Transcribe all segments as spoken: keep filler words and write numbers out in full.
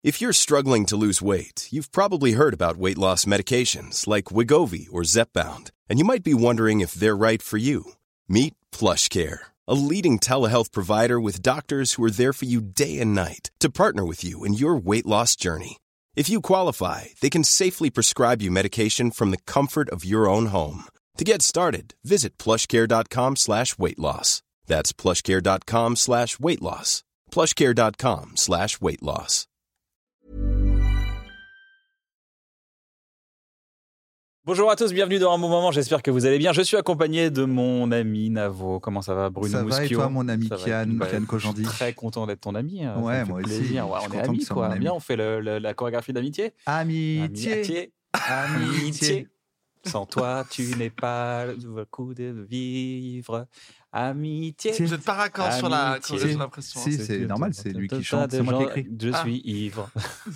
If you're struggling to lose weight, you've probably heard about weight loss medications like Wegovy or Zepbound, and you might be wondering if they're right for you. Meet PlushCare, a leading telehealth provider with doctors who are there for you day and night to partner with you in your weight loss journey. If you qualify, they can safely prescribe you medication from the comfort of your own home. To get started, visit plushcare.com slash weight loss. That's plushcare.com slash weight loss. plushcare.com slash weight loss. Bonjour à tous, bienvenue dans un bon moment, j'espère que vous allez bien. Je suis accompagné de mon ami Navo. Comment ça va, Bruno Muschio? Ça va et toi, mon ami Ça Kian, va, Kian Kojandi? Je suis très content d'être ton ami. Ouais, moi aussi. Plaisir. Ouais, on est amis, quoi. Ami. Bien, on fait le, le, la chorégraphie d'amitié. Amitié. Amitié. Amitié. Sans toi, tu n'es pas le coup de vivre. Amitié. Vous n'êtes pas raccord sur la chorégraphie, j'ai l'impression. Si, c'est normal, c'est lui qui chante, c'est moi qui écris. Je suis ivre.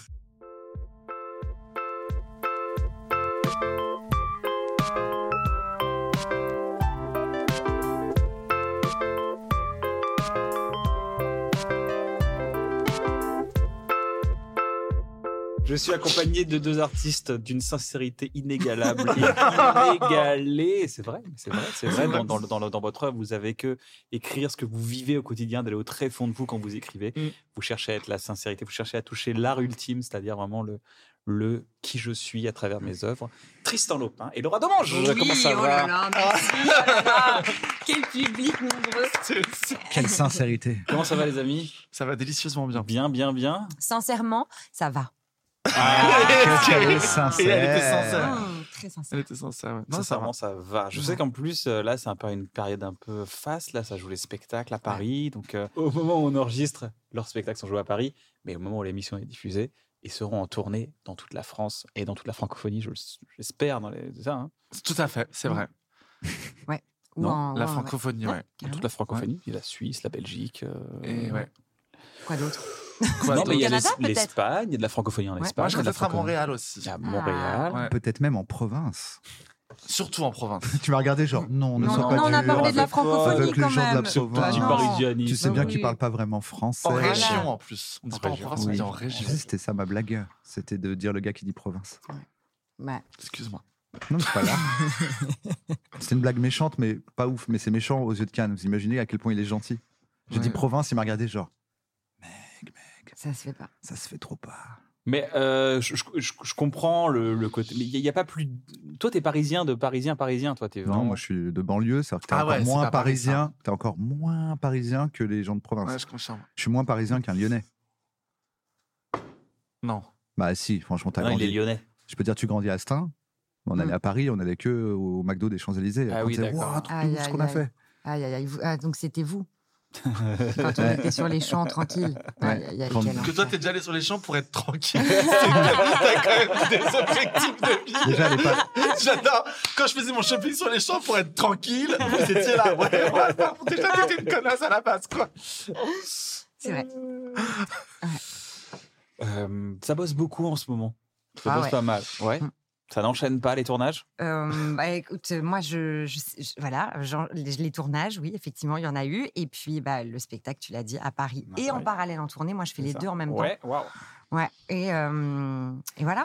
Je suis accompagné de deux artistes d'une sincérité inégalable et inégalée. C'est vrai, c'est vrai, c'est vrai. Dans, dans, dans, dans votre œuvre, vous avez que écrire ce que vous vivez au quotidien, d'aller au très fond de vous quand vous écrivez. Mm. Vous cherchez à être la sincérité, vous cherchez à toucher l'art ultime, c'est-à-dire vraiment le, le qui je suis à travers mes œuvres. Tristan Lopin et Laura Domange. Oui, comment ça oh va? Là là, merci, oh là là. Quel public nombreux. Quelle sincérité. Comment ça va, les amis? Ça va délicieusement bien. Bien, bien, bien. Sincèrement, ça va. Ah, elle est sincère. Et elle était sincère. Oh, très sincère. Elle était sincère, ouais. Non, ça, va. ça va. Je ouais. sais qu'en plus, euh, là, c'est un peu une période un peu faste. Là, ça joue les spectacles à Paris. Ouais. Donc, euh, au moment où on enregistre, leurs spectacles sont joués à Paris. Mais au moment où l'émission est diffusée, ils seront en tournée dans toute la France et dans toute la francophonie, je, j'espère. Dans les... ça, hein. Tout à fait, c'est vrai. Ouais. Non, en, la ouais, francophonie, ouais. ouais. Dans toute la francophonie, ouais. La Suisse, la Belgique. Euh... Et ouais. Quoi d'autre? Quoi, non, mais il y a Canada, l'Espagne, il y a de la francophonie en ouais. Espagne. Moi, je serais peut-être à Montréal aussi. À Montréal. Ah, ouais. Peut-être même en province. Surtout en province. Tu m'as regardé genre, non, ne non, sois non, pas non, on a parlé de la francophonie avec quand les gens même. de la province. Du parisianisme. Tu sais bien oui. qu'ils parlent pas vraiment français. En région voilà. en plus. On ne dit pas en province, oui. on dit en région. C'était ça ma blague. C'était de dire le gars qui dit province. Ouais. Excuse-moi. Non, c'est pas grave. C'était une blague méchante, mais pas ouf. Mais c'est méchant aux yeux de Cannes. Vous imaginez à quel point il est gentil. J'ai ouais. dit province, il m'a regardé genre. Mec, mec. Ça se fait pas. Ça se fait trop pas. Mais euh, je, je, je comprends le, le côté. Mais il n'y a, a pas plus. Toi, t'es parisien de parisien parisien. Toi, t'es vraiment. Non, moi, je suis de banlieue. C'est-à-dire que t'es ah encore ouais, moins parisien. Paris, t'es encore moins parisien que les gens de province. Ouais, je confirme. Je suis moins parisien qu'un Lyonnais. Non. Bah si, franchement, t'as non, grandi. Il est lyonnais. Je peux dire, tu grandis à Astin. On allait mmh. à Paris, on allait que au McDo des Champs-Élysées. Ah oui, d'accord. Wow, trop ce qu'on a fait. Aïe, aïe, aïe. Ah, donc c'était vous. Quand on était sur les champs tranquilles. Ouais. Aïe, aïe, aïe, Quand... Que toi, t'es déjà allé sur les champs pour être tranquille. T'as quand même des objectifs de vie. Déjà, les pas... J'adore. Quand je faisais mon shopping sur les champs pour être tranquille, vous étiez là. Ouais, ouais. Déjà, t'étais une connasse à la base, quoi. C'est vrai. Ouais. Euh, ça bosse beaucoup en ce moment. Ça ah, bosse ouais. pas mal. Ouais. Ça n'enchaîne pas les tournages? euh, bah, écoute, moi, je, je, je voilà, genre, les, les tournages, oui, effectivement, il y en a eu. Et puis, bah, le spectacle, tu l'as dit, à Paris ah, et ouais. en parallèle en tournée. Moi, je fais c'est les ça. deux en même ouais, temps. Wow. Ouais. Et, euh, et voilà.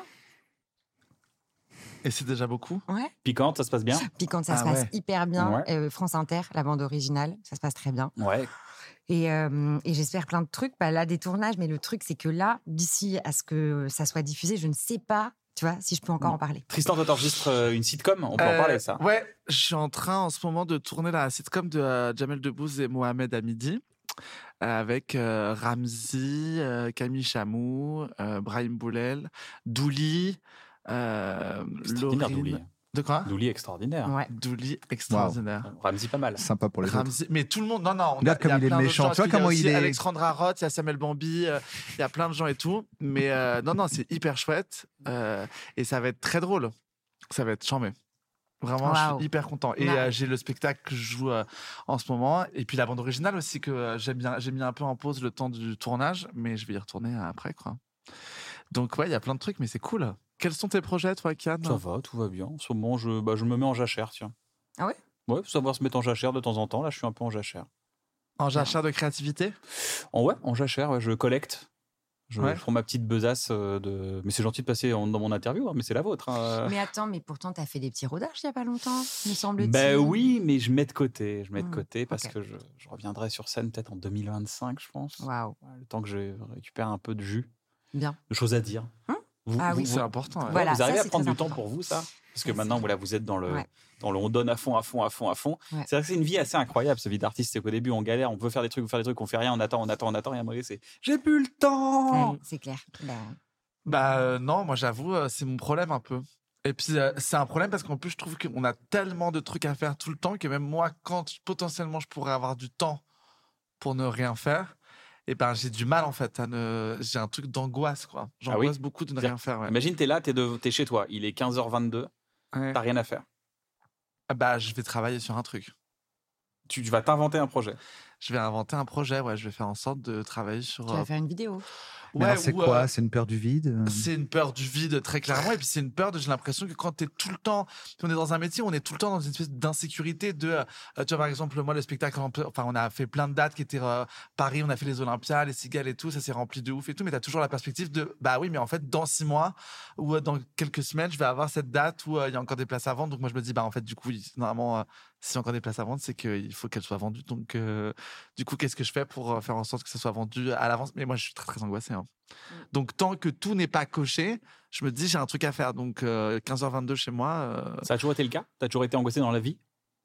Et c'est déjà beaucoup? Ouais. Piquante, ça se passe bien? Piquante, ça ah, se passe ouais. hyper bien. Ouais. Euh, France Inter, la bande originale, ça se passe très bien. Ouais. Et, euh, et j'espère plein de trucs. Bah, là, des tournages, mais le truc, c'est que là, d'ici à ce que ça soit diffusé, je ne sais pas, tu vois, si je peux encore en parler. Tristan, toi, t'enregistres une sitcom, on peut euh, en parler, ça? Ouais, je suis en train en ce moment de tourner la sitcom de euh, Jamel Debbouze et Mohamed Hamidi, euh, avec euh, Ramzy, euh, Camille Chamou, euh, Brahim Boulel, Douli, euh, Laurine... De quoi? Douli extraordinaire. Ouais. Douli extraordinaire. Wow. Ramzy pas mal. Sympa pour les Ramzy, autres. Mais tout le monde, non, non. On Regarde a, comme y a il est plein méchant. Tu vois comment il est. Alexandra Roth, il y a Samuel Bambi, il euh, y a plein de gens et tout. Mais euh, non, non, c'est hyper chouette. Euh, et ça va être très drôle. Ça va être charmé. Vraiment, wow. Je suis hyper content. Et euh, j'ai le spectacle que je joue euh, en ce moment. Et puis la bande originale aussi, que euh, j'aime bien. J'ai mis un peu en pause le temps du tournage, mais je vais y retourner après, quoi. Donc, ouais, il y a plein de trucs, mais c'est cool. Quels sont tes projets, toi, Kian? Ça va, tout va bien. En ce moment, je, bah, je me mets en jachère, tiens. Ah ouais? Ouais, faut savoir se mettre en jachère de temps en temps. Là, je suis un peu en jachère. En jachère de créativité? En, ouais, en jachère, ouais, je collecte. Je, Ouais. je prends ma petite besace euh, de. Mais c'est gentil de passer en- dans mon interview, hein, mais c'est la vôtre. hein. Mais attends, mais pourtant, tu as fait des petits rodages il n'y a pas longtemps, me semble-t-il. Ben oui, mais je mets de côté. Je mets de Mmh, côté parce ok. que je, je reviendrai sur scène peut-être en deux mille vingt-cinq, je pense. Waouh, Ouais, Le temps que je récupère un peu de jus, bien. de choses à dire. Hum vous, Ah vous- oui. vous- C'est important. ouais. Voilà, vous ça, arrivez à c'est prendre très du temps important. pour vous, ça Parce que Ça, maintenant, c'est- voilà, vous êtes dans le, Ouais. dans le on donne à fond, à fond, à fond, à fond. Ouais. C'est vrai que c'est une vie assez incroyable, cette vie d'artiste. C'est qu'au début, on galère, on veut faire des trucs, on veut faire des trucs, on fait rien, on attend, on attend, on attend, et à un moment donné, c'est j'ai plus le temps. Ouais, c'est clair. Bah, Bah euh, non, moi j'avoue, euh, c'est mon problème un peu. Et puis euh, c'est un problème parce qu'en plus je trouve qu'on a tellement de trucs à faire tout le temps que même moi, quand potentiellement je pourrais avoir du temps pour ne rien faire, et ben j'ai du mal en fait à ne. J'ai un truc d'angoisse quoi. J'angoisse beaucoup de ne rien faire. Ouais. Imagine, t'es là, t'es, de, t'es chez toi, il est quinze heures vingt-deux, Ouais. t'as rien à faire. Ah bah je vais travailler sur un truc. Tu, tu vas t'inventer un projet. Je vais inventer un projet. Ouais, je vais faire en sorte de travailler sur. tu euh, vas faire une vidéo. Mais ouais, alors, c'est ou, quoi euh, C'est une peur du vide euh C'est une peur du vide, très clairement. Et puis, c'est une peur de. J'ai l'impression que quand tu es tout le temps. On est dans un métier où on est tout le temps dans une espèce d'insécurité. De, euh, tu vois, par exemple, moi, le spectacle. Enfin, on a fait plein de dates qui étaient. Euh, Paris, on a fait les Olympias, les Cigales et tout. Ça s'est rempli de ouf et tout. Mais tu as toujours la perspective de. Bah oui, mais en fait, dans six mois ou euh, dans quelques semaines, je vais avoir cette date où euh, il y a encore des places à vendre. Donc, moi, je me dis, bah en fait, du coup, oui, normalement. Euh, s'il y a encore des places à vendre, c'est qu'il faut qu'elles soient vendues. Donc, euh, du coup, qu'est-ce que je fais pour euh, faire en sorte que ça soit vendu à l'avance? Mais moi, je suis très, très angoissé. Hein. Donc, tant que tout n'est pas coché, je me dis, j'ai un truc à faire. Donc, euh, quinze heures vingt-deux chez moi. Euh, Ça a toujours été le cas T'as toujours été angoissé dans la vie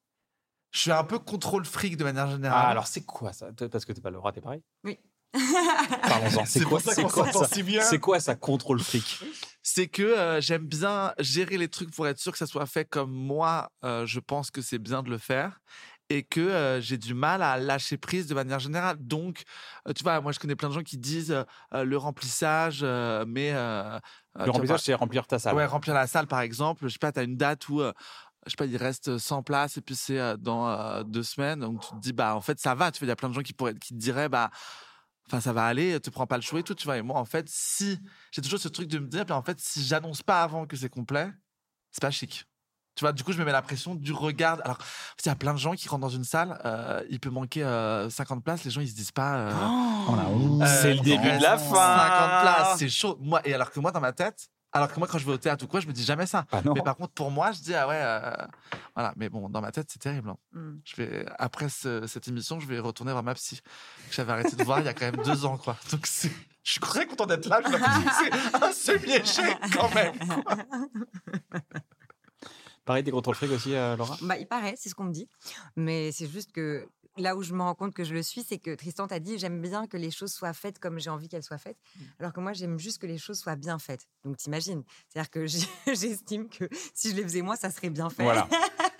je suis un peu contrôle fric de manière générale. Ah, alors c'est quoi ça Parce que t'es pas le rat, t'es pareil Oui. Parlons-en. C'est, C'est quoi, pour ça c'est, qu'on quoi s'entend ça si bien. c'est quoi ça, contrôle fric C'est que euh, j'aime bien gérer les trucs pour être sûr que ça soit fait comme moi, euh, je pense que c'est bien de le faire. Et que euh, j'ai du mal à lâcher prise de manière générale. Donc, euh, tu vois, moi, je connais plein de gens qui disent euh, euh, le remplissage, euh, mais... Euh, Le tu vois, remplissage, c'est remplir ta salle. Ouais, remplir la salle, par exemple. Je sais pas, tu as une date où, euh, je sais pas, il reste cent places et puis c'est euh, dans euh, deux semaines. Donc, tu te dis, bah, en fait, ça va. Tu vois, il y a plein de gens qui, pourraient, qui te diraient, bah, enfin, ça va aller, tu prends pas le show et tout, tu vois. Et moi, en fait, si... J'ai toujours ce truc de me dire, puis en fait, si j'annonce pas avant que c'est complet, c'est pas chic. Tu vois, du coup, je me mets la pression du regard. Alors, il y a plein de gens qui rentrent dans une salle, euh, il peut manquer euh, cinquante places, les gens, ils se disent pas... Euh, Oh, la honte. euh, c'est le début il de la reste fin. cinquante places, c'est chaud. Moi, et alors que moi, dans ma tête, alors que moi, quand je vais au théâtre ou quoi, je me dis jamais ça. Ah non. Mais par contre, pour moi, je dis, ah ouais, euh, voilà. Mais bon, dans ma tête, c'est terrible. Hein. Mm. Je vais, après ce- cette émission, je vais retourner voir ma psy, que j'avais arrêté de voir il y a quand même deux ans, quoi. Donc, c'est, je suis très content d'être là. J'ai l'impression que c'est un semi-échec quand même. quoi. Pareil, t'es contrôle fric aussi, euh, Laura Bah, il paraît, c'est ce qu'on me dit. Mais c'est juste que là où je me rends compte que je le suis, c'est que Tristan t'a dit j'aime bien que les choses soient faites comme j'ai envie qu'elles soient faites. Alors que moi, j'aime juste que les choses soient bien faites. Donc t'imagines. C'est-à-dire que j'ai- j'estime que si je les faisais moi, ça serait bien fait. Voilà.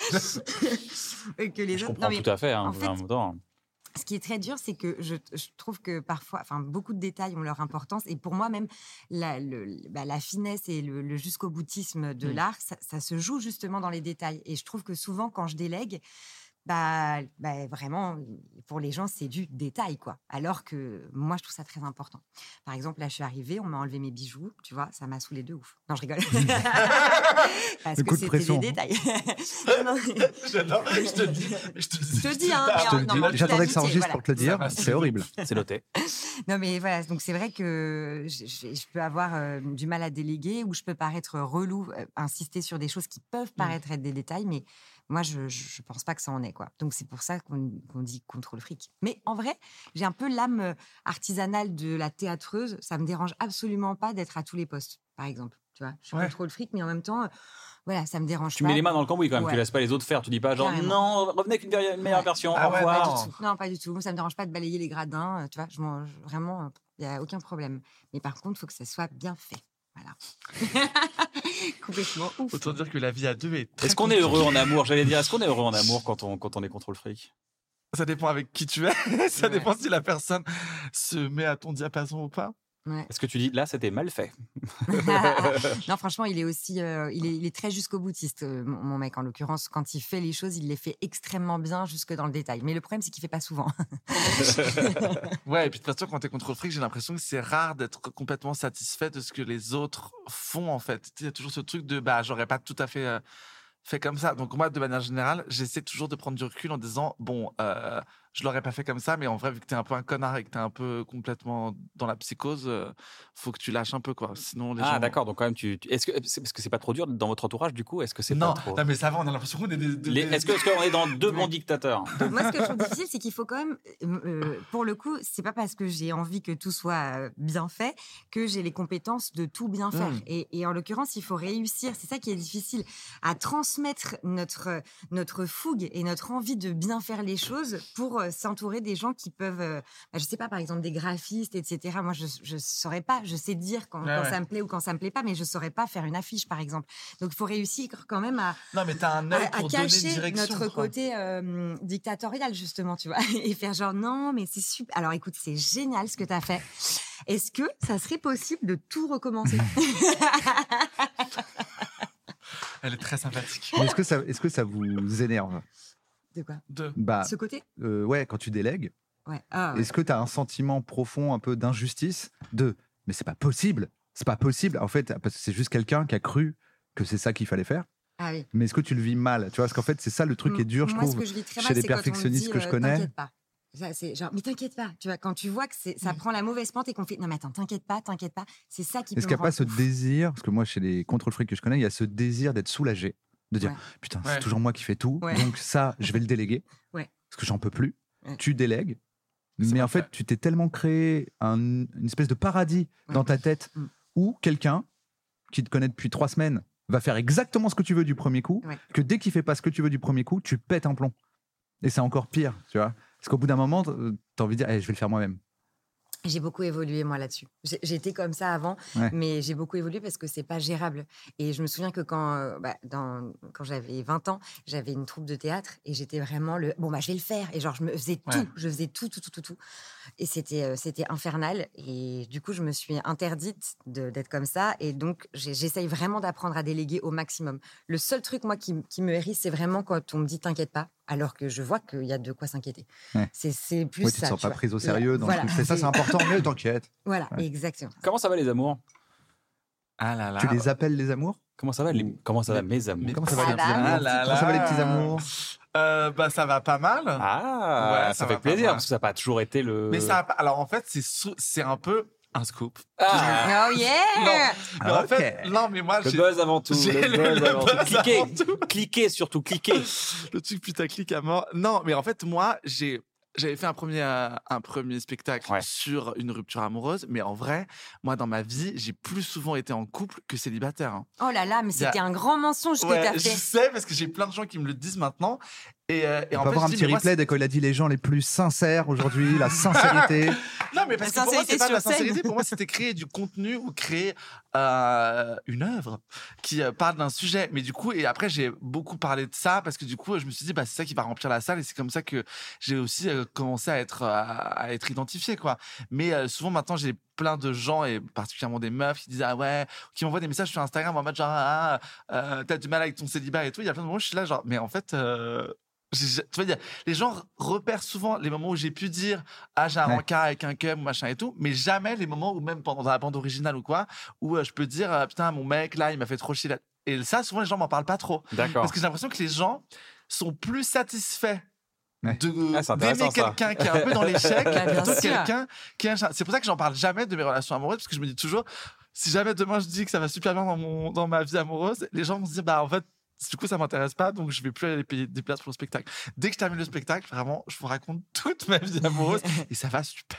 Et que les Je autres. comprends Non, mais tout à fait. Hein, en fait, en même temps. ce qui est très dur, c'est que je, je trouve que parfois, enfin, beaucoup de détails ont leur importance. Et pour moi, même, la, le, bah, la finesse et le, le jusqu'au boutisme de Mm. l'art, ça, ça se joue justement dans les détails. Et je trouve que souvent, quand je délègue, bah, bah, vraiment, pour les gens, c'est du détail, quoi. Alors que moi, je trouve ça très important. Par exemple, là, je suis arrivée, on m'a enlevé mes bijoux, tu vois, ça m'a saoulé de ouf. Non, je rigole. Parce Le que coup de c'était pression. des détails. Non, non, J'adore. Je te dis. Je te dis. Je te dis, hein, Je te mais le non, dis, mais en toute j'attendais que ça amitié, enregistre voilà. pour te le dire. Ça va, C'est horrible. C'est noté. Non, mais voilà, donc c'est vrai que je, je- je peux avoir euh, du mal à déléguer ou je peux paraître relou, euh, insister sur des choses qui peuvent paraître être des détails, mais moi, je ne pense pas que ça en est, quoi. Donc, c'est pour ça qu'on qu'on dit contrôle fric. Mais en vrai, j'ai un peu l'âme euh, artisanale de la théâtreuse. Ça me dérange absolument pas d'être à tous les postes, par exemple. Tu vois, je suis Ouais. contrôle fric, mais en même temps, euh, voilà, ça me dérange Tu pas. mets les mains dans le cambouis quand même. Ouais. Tu laisses pas les autres faire. Tu dis pas genre Carrément. non, revenez avec une meilleure- meilleure Ouais. version. Ah au ouais, revoir. non. Pas du tout. Non, pas du tout. Moi, ça me dérange pas de balayer les gradins, euh, tu vois. Je m'en- je- vraiment, il y a aucun problème. Mais par contre, il faut que ça soit bien fait. Voilà. Complètement ouf. Autant dire que la vie à deux est très Est-ce qu'on est compliquée. heureux en amour J'allais dire, est-ce qu'on est heureux en amour quand on, quand on est contrôle fric Ça dépend avec qui tu es. Ça Ouais. dépend si la personne se met à ton diapason ou pas. Ouais. Est-ce que tu dis là, c'était mal fait Non, franchement, il est aussi, euh, il, est, il est très jusqu'au boutiste, euh, mon mon mec. En l'occurrence, quand il fait les choses, il les fait extrêmement bien, jusque dans le détail. Mais le problème, c'est qu'il fait pas souvent. Ouais, et puis de toute façon, quand t'es contrôle fric, j'ai l'impression que c'est rare d'être complètement satisfait de ce que les autres font, en fait. Il y a toujours ce truc de, bah, j'aurais pas tout à fait euh, fait comme ça. Donc, moi, de manière générale, j'essaie toujours de prendre du recul en disant, bon, euh, je l'aurais pas fait comme ça, mais en vrai, vu que t'es un peu un connard et que t'es un peu complètement dans la psychose, euh, faut que tu lâches un peu, quoi. Sinon, les ah, gens... d'accord. Donc, quand même, tu. tu- Est-ce que c'est parce que c'est pas trop dur dans votre entourage, du coup? Est-ce que c'est non, pas trop. non, mais ça va, on a l'impression qu'on est des. des- Les- des- Est-ce que- est-ce qu'on est dans deux bons dictateurs? Moi, ce que je trouve difficile, c'est qu'il faut quand même, euh, pour le coup, c'est pas parce que j'ai envie que tout soit euh, bien fait que j'ai les compétences de tout bien faire. Mm. Et, et en l'occurrence, il faut réussir. C'est ça qui est difficile, à transmettre notre notre fougue et notre envie de bien faire les choses pour euh, s'entourer des gens qui peuvent, euh, bah, je sais pas, par exemple des graphistes, et cetera. Moi, je je saurais pas. Je sais dire quand, Ouais, quand ouais. ça me plaît ou quand ça me plaît pas, mais je saurais pas faire une affiche, par exemple. Donc, il faut réussir quand même à Non, mais t'as un œil à, à pour donner une cacher direction. notre quoi. côté euh, dictatorial, justement, tu vois, et faire genre non, mais c'est super. Alors écoute, c'est génial ce que tu as fait. Est-ce que ça serait possible de tout recommencer? Elle est très sympathique. Mais Est-ce que, ça, est-ce que ça vous énerve? De quoi? Deux. Bah, Ce côté? euh, ouais, quand tu délègues, Ouais. Ah, ouais. est-ce que tu as un sentiment profond un peu d'injustice de mais c'est pas possible, c'est pas possible en fait parce que c'est juste quelqu'un qui a cru que c'est ça qu'il fallait faire. Ah oui. Mais est-ce que tu le vis mal? Tu vois, parce qu'en fait c'est ça le truc qui est dur, je Moi, trouve. ce que je vis très chez mal, les c'est quand on me perfectionnistes dit, que je euh, connais. T'inquiète pas. Ça, c'est genre, mais t'inquiète pas. Tu vois, quand tu vois que c'est, ça prend la mauvaise pente et qu'on fait, non mais attends, t'inquiète pas, t'inquiète pas. C'est ça qui peut Est-ce me qu'il n'y a pas rendre ce ouf. désir, parce que moi chez les contrôle fric que je connais, il y a ce désir d'être soulagé, de dire Ouais. putain Ouais. c'est toujours moi qui fais tout, Ouais. donc ça je vais le déléguer, Ouais. parce que j'en peux plus. Ouais. Tu délègues, C'est mais pas en fait fait. tu t'es tellement créé un- une espèce de paradis Ouais. dans ta tête Mm. où quelqu'un qui te connaît depuis trois semaines va faire exactement ce que tu veux du premier coup, Ouais. que dès qu'il fait pas ce que tu veux du premier coup, tu pètes un plomb. Et c'est encore pire, tu vois. Parce qu'au bout d'un moment, tu as envie de dire, eh, je vais le faire moi-même. J'ai beaucoup évolué, moi, là-dessus. J'ai- J'étais comme ça avant, Ouais. mais j'ai beaucoup évolué parce que c'est pas gérable. Et je me souviens que quand, euh, bah, dans, quand j'avais vingt ans, j'avais une troupe de théâtre et j'étais vraiment le bon, bah, je vais le faire. Et genre, je me faisais tout. Ouais. Je faisais tout, tout, tout, tout, tout. Et c'était, euh, c'était infernal. Et du coup, je me suis interdite de- d'être comme ça. Et donc, j'ai- j'essaye vraiment d'apprendre à déléguer au maximum. Le seul truc, moi, qui, m- qui me hérisse, c'est vraiment quand on me dit t'inquiète pas, alors que je vois qu'il y a de quoi s'inquiéter. Ouais. C'est, c'est plus Ouais, tu te ça. sens pas vois. prise au sérieux. Dans Voilà. le truc. C'est ça, c'est important, mais t'inquiète. Voilà, Ouais. exactement. Comment ça va, les amours? Ah là là. Tu les appelles les amours? Comment ça va, les... Comment ça va, mes amours? Mais comment ça va, Ça les petits va. amours? Ah là Comment ça va, les là. petits amours? Euh, bah, ça va pas mal. Ah, Ouais, ça, ça fait va pas plaisir mal. parce que ça n'a pas toujours été le. Mais ça a pas... Alors, en fait, c'est sou- c'est un peu un scoop. Ah, Oh yeah! Non, mais en Ok. fait, non, mais moi, le j'ai buzz avant tout. j'ai Le le- buzz le avant tout. buzz Cliquez, avant tout. cliquez surtout, cliquez. le truc putaclic à mort. Non, mais en fait, moi, j'ai j'avais fait un premier euh, un premier spectacle Ouais. sur une rupture amoureuse, mais en vrai, moi, dans ma vie, j'ai plus souvent été en couple que célibataire. hein. Oh là là, mais Il y a- c'était un grand mensonge que Ouais, t'as je fait. sais parce que j'ai plein de gens qui me le disent maintenant. Et, euh, et On en va fait, voir un je dis, petit mais moi, replay dès qu'il a dit les gens les plus sincères aujourd'hui, la sincérité. Non, mais parce La que pour moi, c'est sincérité pas de la sur scène. sincérité. Pour moi, c'était créer du contenu ou créer euh, une œuvre qui euh, parle d'un sujet. Mais du coup, et après, j'ai beaucoup parlé de ça parce que du coup, je me suis dit, bah, c'est ça qui va remplir la salle et c'est comme ça que j'ai aussi euh, commencé à être, à, à être identifié, quoi. Mais euh, souvent, maintenant, j'ai plein de gens et particulièrement des meufs qui disent, ah ouais, qui m'envoient des messages sur Instagram en mode genre, ah, euh, t'as du mal avec ton célibat et tout. Il y a plein de moments où je suis là, genre, mais en fait, euh, j'ai- tu vois, il y a- les gens repèrent souvent les moments où j'ai pu dire ah j'ai un Ouais. rencard avec un cum ou machin et tout, mais jamais les moments où même pendant dans la bande originale ou quoi où euh, je peux dire ah, putain mon mec là il m'a fait trop chier là. Et ça souvent les gens m'en parlent pas trop D'accord. parce que j'ai l'impression que les gens sont plus satisfaits Ouais. de Ah, c'est intéressant, d'aimer ça. quelqu'un qui est un peu dans l'échec Bah, bien plutôt que sûr. quelqu'un qui est un- c'est pour ça que j'en parle jamais de mes relations amoureuses parce que je me dis toujours si jamais demain je dis que ça va super bien dans mon dans ma vie amoureuse les gens vont se dire bah en fait du coup, ça m'intéresse pas, donc je vais plus aller payer des places pour le spectacle. Dès que je termine le spectacle, vraiment, je vous raconte toute ma vie amoureuse et ça va super.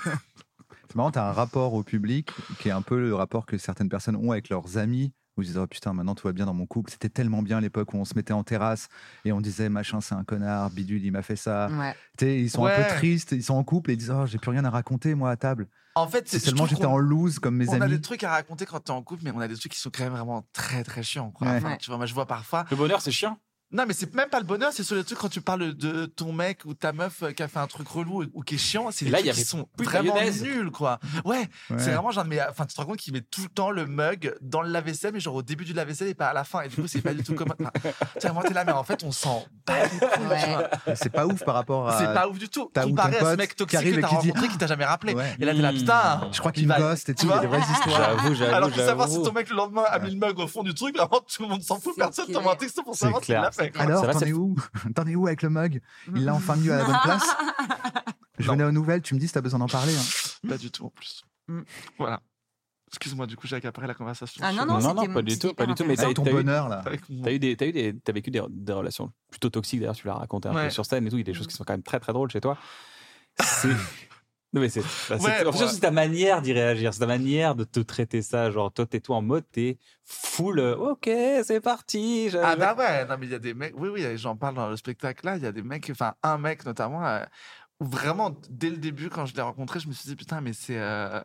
C'est marrant, tu as un rapport au public qui est un peu le rapport que certaines personnes ont avec leurs amis. Où ils disent, oh putain, maintenant tout va bien dans mon couple. C'était tellement bien à l'époque où on se mettait en terrasse et on disait, machin, c'est un connard, bidule, il m'a fait ça. Ouais. Tu sais, ils sont un Ouais. peu tristes, ils sont en couple et ils disent, oh, j'ai plus rien à raconter, moi, à table. En fait, Si je seulement trouve j'étais qu'on- en loose comme mes On a amis. des trucs à raconter quand t'es en couple, mais on a des trucs qui sont quand même vraiment très très chiants. Quoi. Ouais. Enfin, Ouais. tu vois, moi je vois parfois. Le bonheur, c'est chiant. Non, mais c'est même pas le bonheur, c'est sur les trucs quand tu parles de ton mec ou ta meuf qui a fait un truc relou ou qui est chiant. C'est Et des là, trucs il y qui avait sont plus de vraiment mayonnaise. nuls, quoi. Ouais, Ouais. c'est vraiment genre, mais enfin, tu te rends compte qu'il met tout le temps le mug dans le lave-vaisselle, mais genre au début du lave-vaisselle et pas à la fin. Et du coup, c'est pas du tout comme. Enfin, tu sais, moi, t'es là, mais en fait, on s'en bat les couilles, tu Ouais. vois. C'est pas ouf par rapport à. C'est pas ouf du tout. t'as ou Comparé ton à ce pote mec qui toxique arrive que et t'as qui dit, rencontré, qui t'a jamais rappelé. Ouais. Et là, t'es là, Mmh. putain. Je crois qu'il il me va- gosse et tout, tu il y a vois des vraies histoires. J'avoue, j'avoue. Alors, faut savoir si j'avoue. ton mec le lendemain a mis le mug au fond du truc, vraiment tout le monde s'en fout, C'est personne clair. t'envoie un texto pour C'est savoir si clair, là, Ouais, Alors, Ça va, t'en c'est- es où T'en es où avec le mug? Il l'a enfin mis à la bonne place? Je Non. venais aux nouvelles, tu me dis si t'as besoin d'en parler. Hein. Pas du tout en plus. Mm. Voilà. Excuse-moi, du coup, j'ai accaparé la conversation. Ah non, sur- non, Non, non, c'était- pas du c'était tout, pas du hyper tout, mais Avec t'as- ton t'as eu- bonheur, là. Avec mon- T'as eu des, t'as eu des, t'as vécu des, des relations plutôt toxiques d'ailleurs. Tu l'as raconté un Ouais. peu sur scène et tout. Il y a des choses qui sont quand même très très drôles chez toi. C'est. Non mais c'est. bah, c'est- Ouais, en fait, ouais. c'est ta manière d'y réagir, c'est ta manière de te traiter ça. Genre toi, t'es toi en mode, t'es full. euh, Ok, c'est parti. je- Ah bah ouais, non mais il y a des mecs, oui oui, j'en parle dans le spectacle là, il y a des mecs, enfin un mec notamment, euh, où vraiment dès le début quand je l'ai rencontré, je me suis dit putain mais c'est... euh,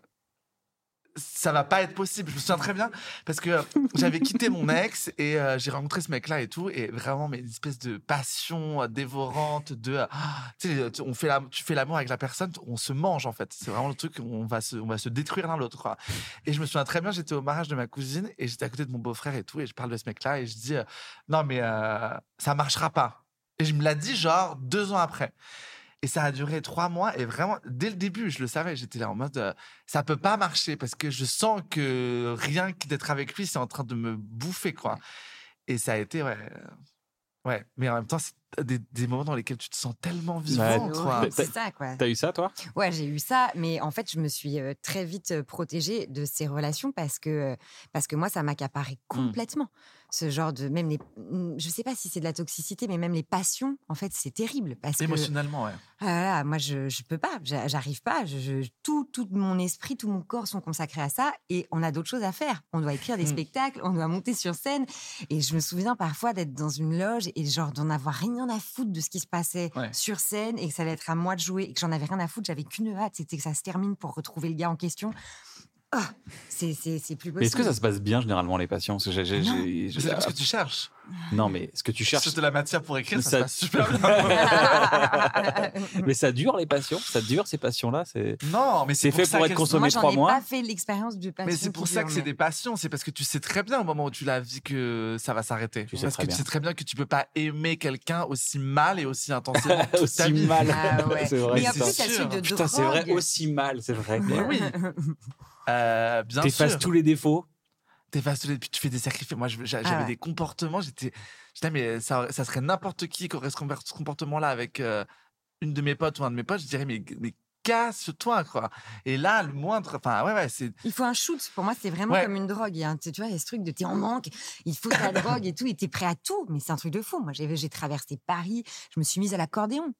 ça va pas être possible. Je me souviens très bien parce que euh, j'avais quitté mon ex et euh, j'ai rencontré ce mec-là et tout et vraiment mais une espèce de passion euh, dévorante de euh, tu sais tu- on fait la, tu fais l'amour avec la personne, on se mange en fait. C'est vraiment le truc on va se on va se détruire l'un l'autre quoi. Et je me souviens très bien, j'étais au mariage de ma cousine et j'étais à côté de mon beau-frère et tout et je parle de ce mec-là et je dis euh, non mais euh, ça marchera pas. Et je me l'ai dit genre deux ans après. Et ça a duré trois mois. Et vraiment, dès le début, je le savais. J'étais là en mode, euh, ça peut pas marcher parce que je sens que rien que d'être avec lui, c'est en train de me bouffer, quoi. Et ça a été, ouais. euh, Ouais. Mais en même temps, c'est des, des moments dans lesquels tu te sens tellement vivant, Ouais. toi. Mais C'est ça, quoi. T'as eu ça toi? Ouais, j'ai eu ça, mais en fait, je me suis euh, très vite euh, protégée de ces relations parce que, euh, parce que moi, ça m'accaparait complètement. Ce genre de. Même les. mm, Je sais pas si c'est de la toxicité, mais même les passions, en fait, c'est terrible. Parce que. Émotionnellement, ouais. Ah là là, moi, je, je peux pas, j'a- j'arrive pas. Je, je- tout, tout mon esprit, tout mon corps sont consacrés à ça et on a d'autres choses à faire. On doit écrire des Mm. spectacles, on doit monter sur scène. Et je me souviens parfois d'être dans une loge et genre d'en avoir rien à foutre de ce qui se passait Ouais. sur scène et que ça allait être à moi de jouer et que j'en avais rien à foutre. J'avais qu'une hâte, c'était que ça se termine pour retrouver le gars en question. Ah, c'est, c'est, c'est plus possible. Mais est-ce que ça se passe bien généralement les patients? Parce que j'ai- j'ai- Non. j'ai- C'est parce que tu cherches. Non mais ce que tu cherches. Cherche de la matière pour écrire, ça, Ça- se passe super bien. Mais ça dure les passions, ça dure ces passions-là. C'est. Non, mais C'est c'est fait ça pour être qu'elles- consommé Moi, j'en trois ai mois. pas fait l'expérience du passion. Mais c'est pour qui ça dure, que c'est mais- des passions. C'est parce que tu sais très bien au moment où tu la vis que ça va s'arrêter. Tu sais Parce très que bien. tu sais très bien que tu peux pas aimer quelqu'un aussi mal et aussi intensément toute Aussi ta vie. mal. Ah ouais. C'est vrai. Mais en c'est plus, il y a le sûr. truc de Putain, c'est vrai, drogue. aussi mal, c'est vrai. Mais oui. Euh, bien T'effaces sûr. tous les défauts. T'effaces tous les... Puis tu fais des sacrifices. Moi, je- j'a- Ah j'avais ouais. des comportements. J'étais, j'étais, mais ça, ça serait n'importe qui qui aurait ce comporte- ce comportement-là avec euh, une de mes potes ou un de mes potes. Je dirais, mais, mais casse-toi, quoi. Et là, le moindre. Enfin, ouais, ouais, c'est. Il faut un shoot. Pour moi, c'est vraiment Ouais. comme une drogue. Il y a un- tu vois, il y a ce truc de t'es en manque, il faut ta drogue et tout, et t'es prêt à tout. Mais c'est un truc de fou. Moi, j'ai, j'ai traversé Paris, je me suis mise à l'accordéon.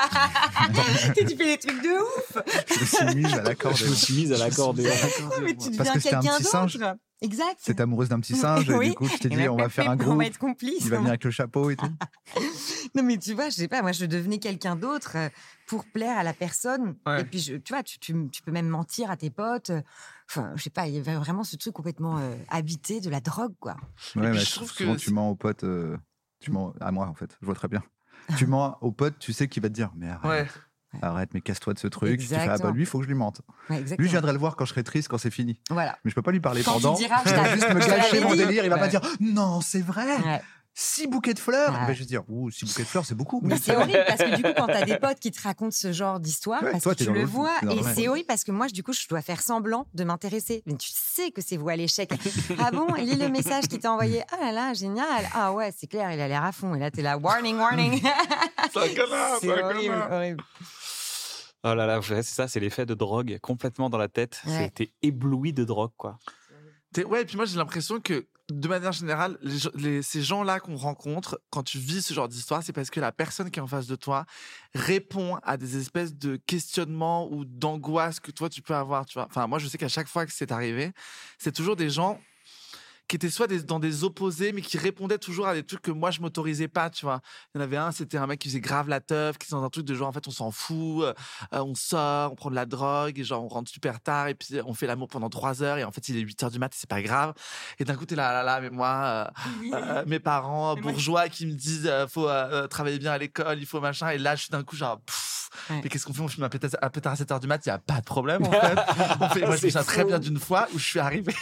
tu fais des trucs de ouf. Je me suis mise à l'accordéon. Je me suis mise à l'accordéon. Mais tu Parce deviens que c'était un quelqu'un petit singe. d'autre. Exact. C'était amoureuse d'un petit singe, et Oui. du coup, je t'ai Et dit, ben, on va faire un On groupe. va être complices. Il va venir avec le chapeau et tout. Non, mais tu vois, je sais pas, moi, je devenais quelqu'un d'autre euh, pour plaire à la personne. Ouais. Et puis, je, tu vois, tu, tu, tu peux même mentir à tes potes. euh, Enfin, je sais pas, il y avait vraiment ce truc complètement euh, habité de la drogue, quoi. Ouais, puis, mais je je trouve trouve que souvent c'est- tu mens aux potes. euh, Tu mens à moi, en fait. Je vois très bien. Tu mens aux potes, tu sais qu'il va te dire, mais arrête, Ouais. arrête, mais casse-toi de ce truc. Tu fais, ah bah Exactement. lui, il faut que je lui mente. Ouais, Lui, exactement. je viendrai le voir quand je serai triste, quand c'est fini. Voilà. Mais je peux pas lui parler Quand tu pendant. diras, je il va t'avais- juste me je te gâcher l'avais mon dit. délire. Il va pas Ouais. dire, non, c'est vrai. Ouais. Six bouquets de fleurs. Ouais. Ben, je vais dire, ouh, six bouquets de fleurs, c'est beaucoup. Mais c'est horrible parce que du coup, quand t'as des potes qui te racontent ce genre d'histoire, Ouais, parce toi, que t'es tu dans le le- vois, t'es dans et le- c'est horrible parce que moi, du coup, je dois faire semblant de m'intéresser. Mais tu sais que c'est vous à l'échec. Ah bon, lis le message qu'il t'a envoyé. Ah là là, génial. Ah ouais, c'est clair, il a l'air à fond. Et là, t'es là, warning, warning. C'est un connard, C'est c'est un horrible, connard. horrible. Oh là là, ouais, c'est ça, c'est l'effet de drogue complètement dans la tête. Ouais. C'était ébloui de drogue, quoi. T'es- Ouais, et puis moi j'ai l'impression que de manière générale, les, gens- les- ces gens-là qu'on rencontre, quand tu vis ce genre d'histoire, c'est parce que la personne qui est en face de toi répond à des espèces de questionnements ou d'angoisse que toi tu peux avoir. Tu vois. Enfin, moi je sais qu'à chaque fois que c'est arrivé, c'est toujours des gens qui étaient soit des- dans des opposés, mais qui répondaient toujours à des trucs que moi je m'autorisais pas, tu vois. Il y en avait un, c'était un mec qui faisait grave la teuf, qui était dans un truc de genre en fait on s'en fout, euh, euh, on sort, on prend de la drogue, et genre on rentre super tard, et puis on fait l'amour pendant trois heures, et en fait il est huit heures du mat, c'est pas grave. Et d'un coup t'es là, là, là, mais moi, euh, euh, mes parents Mais moi- bourgeois qui me disent euh, faut euh, travailler bien à l'école, il faut machin, et là je suis d'un coup genre pff, Ouais. mais qu'est-ce qu'on fait? On fume un pétard, un pétard à sept heures du mat, il y a pas de problème en fait. On fait, moi je C'est me souviens très fou. bien d'une fois où je suis arrivé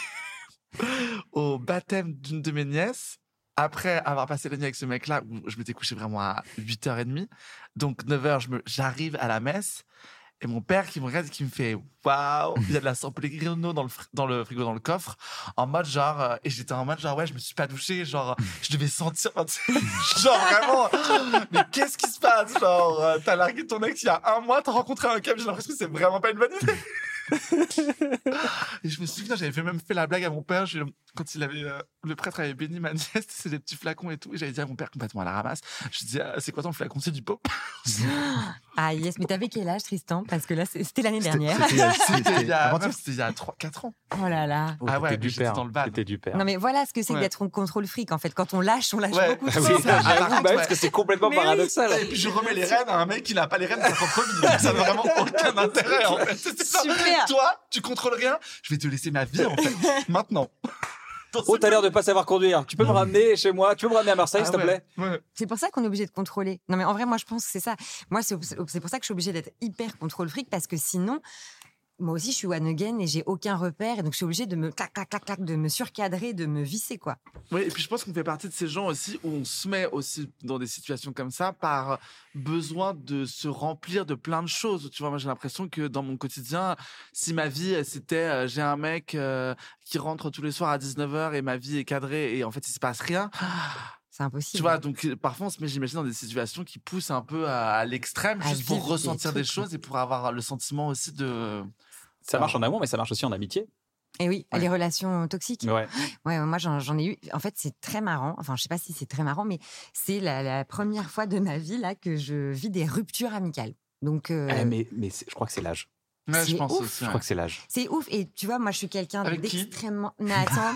au baptême d'une de mes nièces, après avoir passé la nuit avec ce mec-là, où je m'étais couché vraiment à huit heures trente. Donc, neuf heures, je me, j'arrive à la messe. Et mon père qui me regarde et qui me fait waouh, il y a de la San Pellegrino dans le, fri- dans le frigo, dans le coffre, en mode genre, euh, et j'étais en mode genre, ouais, je me suis pas douché, genre, je devais sentir, enfin, tu sais, genre vraiment, mais qu'est-ce qui se passe? Genre, euh, t'as largué ton ex il y a un mois, t'as rencontré un cap, j'ai l'impression que c'est vraiment pas une bonne idée. Et je me souviens, j'avais fait, même fait la blague à mon père, je, quand il avait, euh, le prêtre avait béni ma nièce, c'est des petits flacons et tout, et j'avais dit à mon père complètement à la ramasse, je dis, ah, c'est quoi ton flacon? C'est du pot. Ah yes, mais t'avais quel âge, Tristan? Parce que là, c'est- c'était l'année C'était- dernière. c'était- C'était c'était il y a, avant-hier. même, c'était il y a trois quatre ans. Oh là là. Oh, Ah ouais, t'étais mais du j'étais père. dans le van. T'étais du père. Non mais voilà ce que c'est que Ouais. d'être en contrôle fric en fait. Quand on lâche, on lâche Ouais. beaucoup. Ah tout oui, ça. ça, Ah, j'avoue, par bah, contre, parce que c'est complètement Mais oui. paradoxal. Et puis je remets les rênes à un mec qui n'a pas les rênes de sa propre vie. Donc ça n'a vraiment aucun intérêt en fait. C'est ça. Super. Toi, tu contrôles rien. Je vais te laisser ma vie en fait. Maintenant. Oh, t'as l'air de pas savoir conduire. Tu peux me ramener chez moi? Tu peux me ramener à Marseille, Ah s'il te ouais, plaît? ouais. C'est pour ça qu'on est obligé de contrôler. Non mais en vrai, moi je pense que c'est ça. Moi c'est c'est pour ça que je suis obligée d'être hyper contrôle fric parce que sinon. Moi aussi, je suis one again et j'ai aucun repère. Et donc, je suis obligée de me clac, clac, clac, clac, de me surcadrer, de me visser, quoi. Oui, et puis je pense qu'on fait partie de ces gens aussi où on se met aussi dans des situations comme ça par besoin de se remplir de plein de choses. Tu vois, moi j'ai l'impression que dans mon quotidien, si ma vie c'était euh, j'ai un mec euh, qui rentre tous les soirs à dix-neuf heures et ma vie est cadrée et en fait il se passe rien. C'est impossible. Tu vois, donc euh, parfois on se met, j'imagine, dans des situations qui poussent un peu à, à l'extrême À juste pour vivre des ressentir des, trucs, choses et pour avoir le sentiment aussi de. Ça marche en amour, mais ça marche aussi en amitié. Et oui, Ouais. les relations toxiques. Ouais. Ouais, moi j'en j'en ai eu. En fait, c'est très marrant. Enfin, je sais pas si c'est très marrant, mais c'est la, la première fois de ma vie là que je vis des ruptures amicales. Donc, euh, Eh, mais mais c'est- je crois que c'est l'âge. Ouais, je C'est pense ouf. aussi. Je ouais. crois que c'est l'âge. c'est ouf. Et tu vois, moi je suis quelqu'un Avec qui d'extrêmement. Non, attends.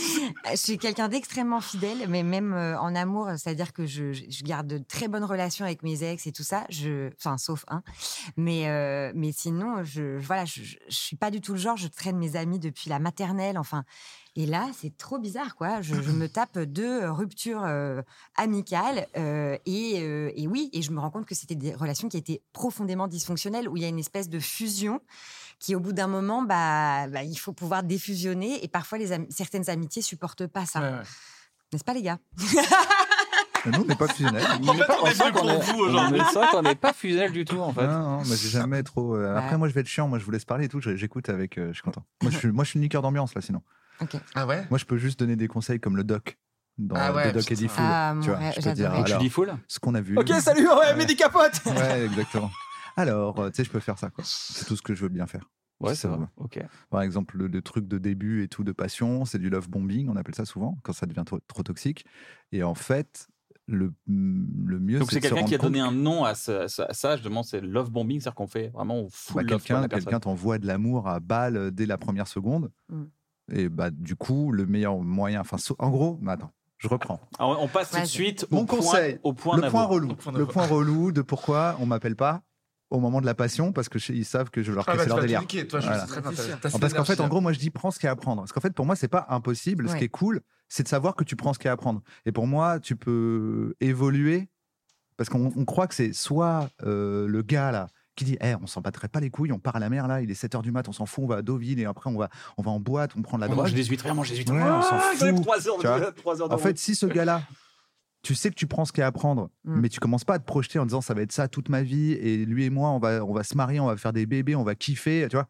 Je suis quelqu'un d'extrêmement fidèle, mais même euh, en amour, c'est-à-dire que je, je garde de très bonnes relations avec mes ex et tout ça. Je, enfin, sauf un. Mais euh, mais sinon, je voilà, je, je, je suis pas du tout le genre. Je traîne mes amis depuis la maternelle. Enfin. Et là, c'est trop bizarre, quoi. Je, je me tape deux ruptures euh, amicales euh, et, euh, et oui, et je me rends compte que c'était des relations qui étaient profondément dysfonctionnelles, où il y a une espèce de fusion qui, au bout d'un moment, bah, bah, il faut pouvoir défusionner. Et parfois, les am- certaines amitiés supportent pas ça, Ouais, ouais. n'est-ce pas, les gars? Nous, on n'est pas fusionnels. En fait, on est venu pour vous aujourd'hui. C'est vrai qu'on n'est pas fusionnel du tout, en fait. Non, non, moi j'ai jamais trop. euh, Après, Ouais. moi je vais être chiant, moi je vous laisse parler et tout, je- j'écoute avec. euh, je suis content. Moi je suis, moi, je suis une liqueur d'ambiance là, sinon. Ok. Ah ouais. Moi je peux juste donner des conseils comme le doc. Dans Ah ouais, The Doc putain. Eddie Fool. Ah, tu mon vois, rêve, je peux dire. j'adorais. Tu Alors, dis full? ce qu'on a vu. Ok, salut, ouais, Ouais. Medicapote. Ouais, exactement. Alors, euh, tu sais, je peux faire ça, quoi. C'est tout ce que je veux bien faire. Ouais, C'est c'est vrai. vrai. Ok. Par exemple, le, le truc de début et tout de passion, c'est du love bombing, on appelle ça souvent, quand ça devient trop, trop toxique. Et en fait, le, le mieux, Donc c'est c'est de se quelqu'un qui a rendre donné compte un nom à, ce- à ça, à ça, justement, c'est le love bombing, c'est-à-dire qu'on fait vraiment on que, fout bah, le love sur quelqu'un la personne. quelqu'un t'envoie de l'amour à balle dès la première seconde. Mm. Et bah, du coup, le meilleur moyen, enfin, so- en gros, bah, attends, je reprends. Alors, on passe tout de Vas-y. suite Mon au point, conseil, au point le d'amour. point relou, Au point le d'amour. point relou de pourquoi on m'appelle pas au moment de la passion, parce que je- ils savent que je vais leur Ah casser bah, tu leur vas délire. te niquer, toi, je Voilà. sais très bien. C'est t'as- sûr. t'as cette Parce qu'en fait, en énergie, gros, moi, je dis prends ce qu'il y a à apprendre. Parce qu'en fait, pour moi, c'est pas impossible. Ce Ouais. qui est cool, c'est de savoir que tu prends ce qu'il y a à apprendre. Et pour moi, tu peux évoluer parce qu'on on croit que c'est soit euh, le gars là qui dit eh, on s'en battrait pas les couilles, on part à la mer là, il est sept heures du mat, on s'en fout, on va à Deauville et après on va, on va en boîte, on prend de la On mange drogue. des huîtres, on mange des huîtres. Ouais, on s'en Ah, fout, j'en ai trois heures de- tu vois. trois heures de En fait, route. si ce gars-là, tu sais que tu prends ce qu'il y a à apprendre, Mm. mais tu commences pas à te projeter en disant ça va être ça toute ma vie et lui et moi, on va, on va se marier, on va faire des bébés, on va kiffer, tu vois.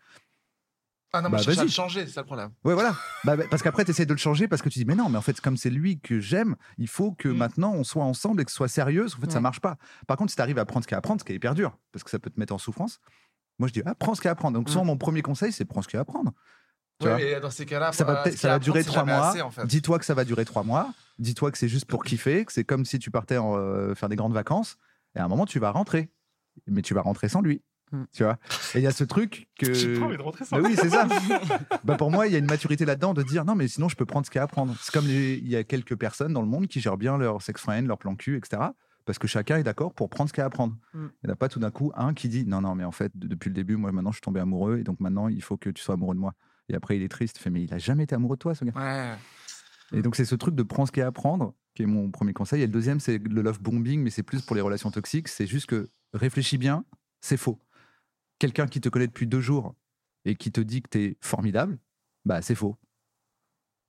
Ah non, Bah, moi, je cherche à vas-y. le changer, c'est ça le problème. Ouais, voilà. Bah, bah, parce qu'après, tu essaies de le changer parce que tu dis, mais non, mais en fait, comme c'est lui que j'aime, il faut que Mm. maintenant on soit ensemble et que ce soit sérieux. En fait, ça Ouais. marche pas. Par contre, si tu arrives à apprendre ce qu'il y a à apprendre, ce qui est hyper dur, parce que ça peut te mettre en souffrance, moi je dis, ah, prends ce qu'il y a à apprendre. Donc, souvent, mon premier conseil, c'est prends ce qu'il y a à apprendre. Tu Ouais, vois. mais dans ces cas-là, Ça va, euh, peut-être- ce ça qu'il y a va à durer apprendre, c'est trois jamais mois. assez, en fait. Dis-toi que ça va durer trois mois. Dis-toi que c'est juste pour kiffer, que c'est comme si tu partais en, euh, faire des grandes vacances. Et à un moment, tu vas rentrer. Mais tu vas rentrer sans lui. Mm. Tu vois. Et il y a ce truc que. J'ai pas envie de rentrer sans. Bah oui, c'est ça. Bah pour moi, il y a une maturité là-dedans de dire non, mais sinon, je peux prendre ce qu'il y a à apprendre. C'est comme les- il y a quelques personnes dans le monde qui gèrent bien leur sex friend, leur plan cul, et cetera. Parce que chacun est d'accord pour prendre ce qu'il y a à apprendre. Mm. Il n'y en a pas tout d'un coup un qui dit non, non, mais en fait, de- depuis le début, moi, maintenant, je suis tombé amoureux et donc maintenant, il faut que tu sois amoureux de moi. Et après, il est triste. Il fait mais il a jamais été amoureux de toi, ce gars. Ouais. Et donc, c'est ce truc de prendre ce qu'il y a à apprendre qui est mon premier conseil. Et le deuxième, c'est le love bombing, mais c'est plus pour les relations toxiques. C'est juste que réfléchis bien, c'est faux. Quelqu'un qui te connaît depuis deux jours et qui te dit que t'es formidable, bah c'est faux.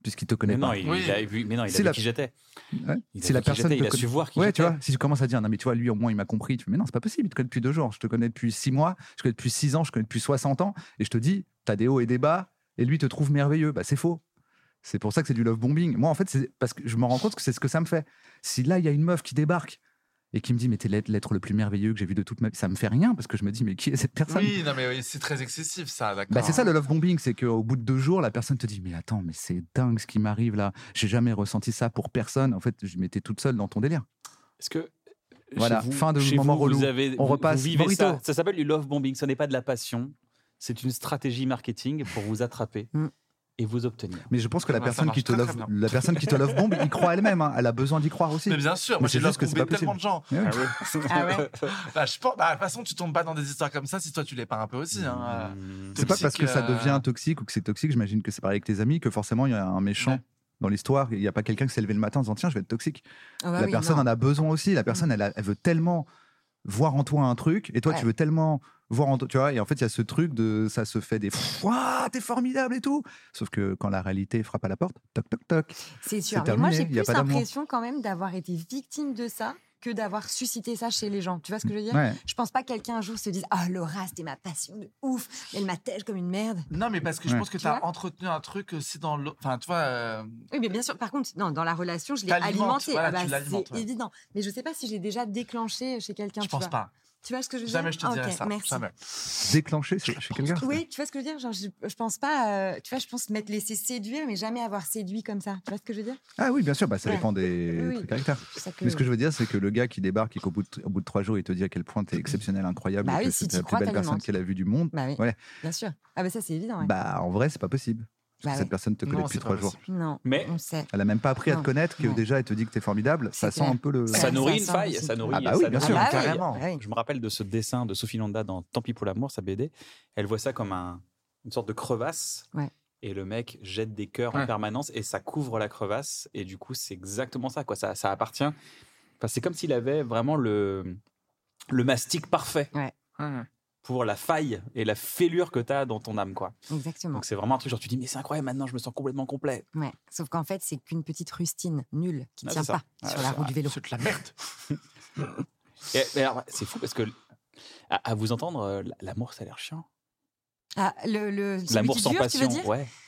puisqu'il te connaît mais pas. Non, il, Oui. il a vu, mais non, il Si a vu la- qui j'étais. Ouais. Il a Si vu la qui personne j'étais, te il a connaît- su voir qui Ouais, j'étais. tu vois, si tu commences à dire, non, mais tu vois, lui, au moins, il m'a compris. Tu fais, mais non, c'est pas possible. Il te connaît depuis deux jours. Je te connais depuis six mois. Je te connais depuis six ans. Je te connais depuis soixante ans. Et je te dis, t'as des hauts et des bas. Et lui, te trouve merveilleux. Bah, c'est faux. C'est pour ça que c'est du love bombing. Moi, en fait, c'est parce que je me rends compte que c'est ce que ça me fait. Si là, il y a une meuf qui débarque et qui me dit, mais t'es l'être le plus merveilleux que j'ai vu de toute ma vie, ça me fait rien parce que je me dis, mais qui est cette personne? Oui, non, mais oui, c'est très excessif, ça, d'accord. Bah, c'est ça le love bombing, c'est qu'au bout de deux jours, la personne te dit, mais attends, mais c'est dingue ce qui m'arrive là. J'ai jamais ressenti ça pour personne. En fait, je m'étais toute seule dans ton délire. Est-ce que Voilà, chez vous, fin de chez moment vous, relou. Vous avez, On vous- repasse. Vous vivez Morito. ça. Ça s'appelle du love bombing. Ce n'est pas de la passion. C'est une stratégie marketing pour vous attraper Mm. et vous obtenir. Mais je pense que la Ah bah, ça personne marche qui te très, love, très bien. la personne qui te love bombe, y croit elle-même. hein. Elle a besoin d'y croire aussi. Mais bien sûr, Mais moi c'est j'ai juste love que c'est bombé pas tellement possible. de gens. Mais oui. Ah ouais. Bah, je pense, bah, de toute façon, tu tombes pas dans des histoires comme ça si toi tu l'es pas un peu aussi. Hein. Mmh. C'est pas parce que ça Toxique, euh, devient toxique ou que c'est toxique, j'imagine que c'est pareil avec tes amis, que forcément il y a un méchant. Ouais. Dans l'histoire, il n'y a pas quelqu'un qui s'est levé le matin en disant tiens, je vais être toxique. Ah bah la oui, personne non. en a besoin aussi. La personne, elle, a- elle veut tellement voir en toi un truc, et toi, Ouais. tu veux tellement voir en toi, tu vois. Et en fait, il y a ce truc de ça se fait des waouh, t'es formidable et tout. Sauf que quand la réalité frappe à la porte, toc toc toc. C'est sûr. C'est Mais moi, terminé, j'ai il y a plus pas d'amour. l'impression quand même d'avoir été victime de ça que d'avoir suscité ça chez les gens. Tu vois ce que je veux dire? Ouais. Je pense pas que quelqu'un un jour se dise ah Laura, c'était ma passion de ouf, elle m'attèche comme une merde. Non, mais parce que je Ouais. pense que Tu tu as vois entretenu un truc aussi dans le. Enfin, tu vois. euh, Oui, mais bien sûr. Par contre, non, dans la relation, je l'ai T'alimentes, alimenté. voilà, Ah bah, tu l'alimentes, c'est ouais. évident. Mais je sais pas si je l'ai déjà déclenché chez quelqu'un. Je tu pense vois. pas. Tu vois ce que je veux Jamais dire? je te Ah, dirais ok, ça. Merci. Jamais. Déclenché chez, chez quelqu'un. Oui, tu vois ce que je veux dire? Genre, je, je pense pas. euh, tu vois, je pense m'être laissé séduire, mais jamais avoir séduit comme ça. Tu vois ce que je veux dire? Ah oui, bien sûr, bah, ça Ouais. dépend des Oui, oui. trucs caractères. C'est ça que- Mais ce que je veux dire, c'est que le gars qui débarque et qu'au bout de, au bout de trois jours, il te dit à quel point t'es exceptionnel, incroyable, Bah et oui, que si c'est t'y la plus crois, belle personne t'alimentes. qu'elle a vue du monde. Bah oui, Ouais. bien sûr. Ah bah ça, c'est évident. Ouais. Bah en vrai, c'est pas possible. Parce Bah que ouais. cette personne te connaît Non, depuis c'est trois pas jours. possible. Non, Mais- on sait. Elle a même pas appris à Non. te connaître, que Non. déjà elle te dit que t'es formidable. Ça C'est sent clair. un peu le. Ça- Ça nourrit une sent faille. aussi. Ça nourrit, Ah bah oui, ça bien nourrit sûr. une Ah bah oui, faille. carrément. ah oui. Je me rappelle de ce dessin de Sophie Landa dans Tant pis pour l'amour, sa B D. Elle voit ça comme un, une sorte de crevasse. Ouais. Et le mec jette des cœurs en Ouais. permanence et ça couvre la crevasse. Et du coup, c'est exactement ça. Quoi. Ça, ça appartient. Enfin, c'est comme s'il avait vraiment le, le mastic parfait Ouais. pour la faille et la fêlure que tu as dans ton âme. Quoi. Exactement. Donc c'est vraiment un truc genre tu dis mais c'est incroyable, maintenant je me sens complètement complet. Ouais. Sauf qu'en fait, c'est qu'une petite rustine nulle qui Ah, tient c'est ça. pas Ah, sur c'est la ça. roue du vélo. C'est de la merde. Et, mais alors, c'est fou parce que à, à vous entendre, euh, l'amour ça a l'air chiant. Ah, le, le celui L'amour qui sans dure, tu passion, veux dire? ouais.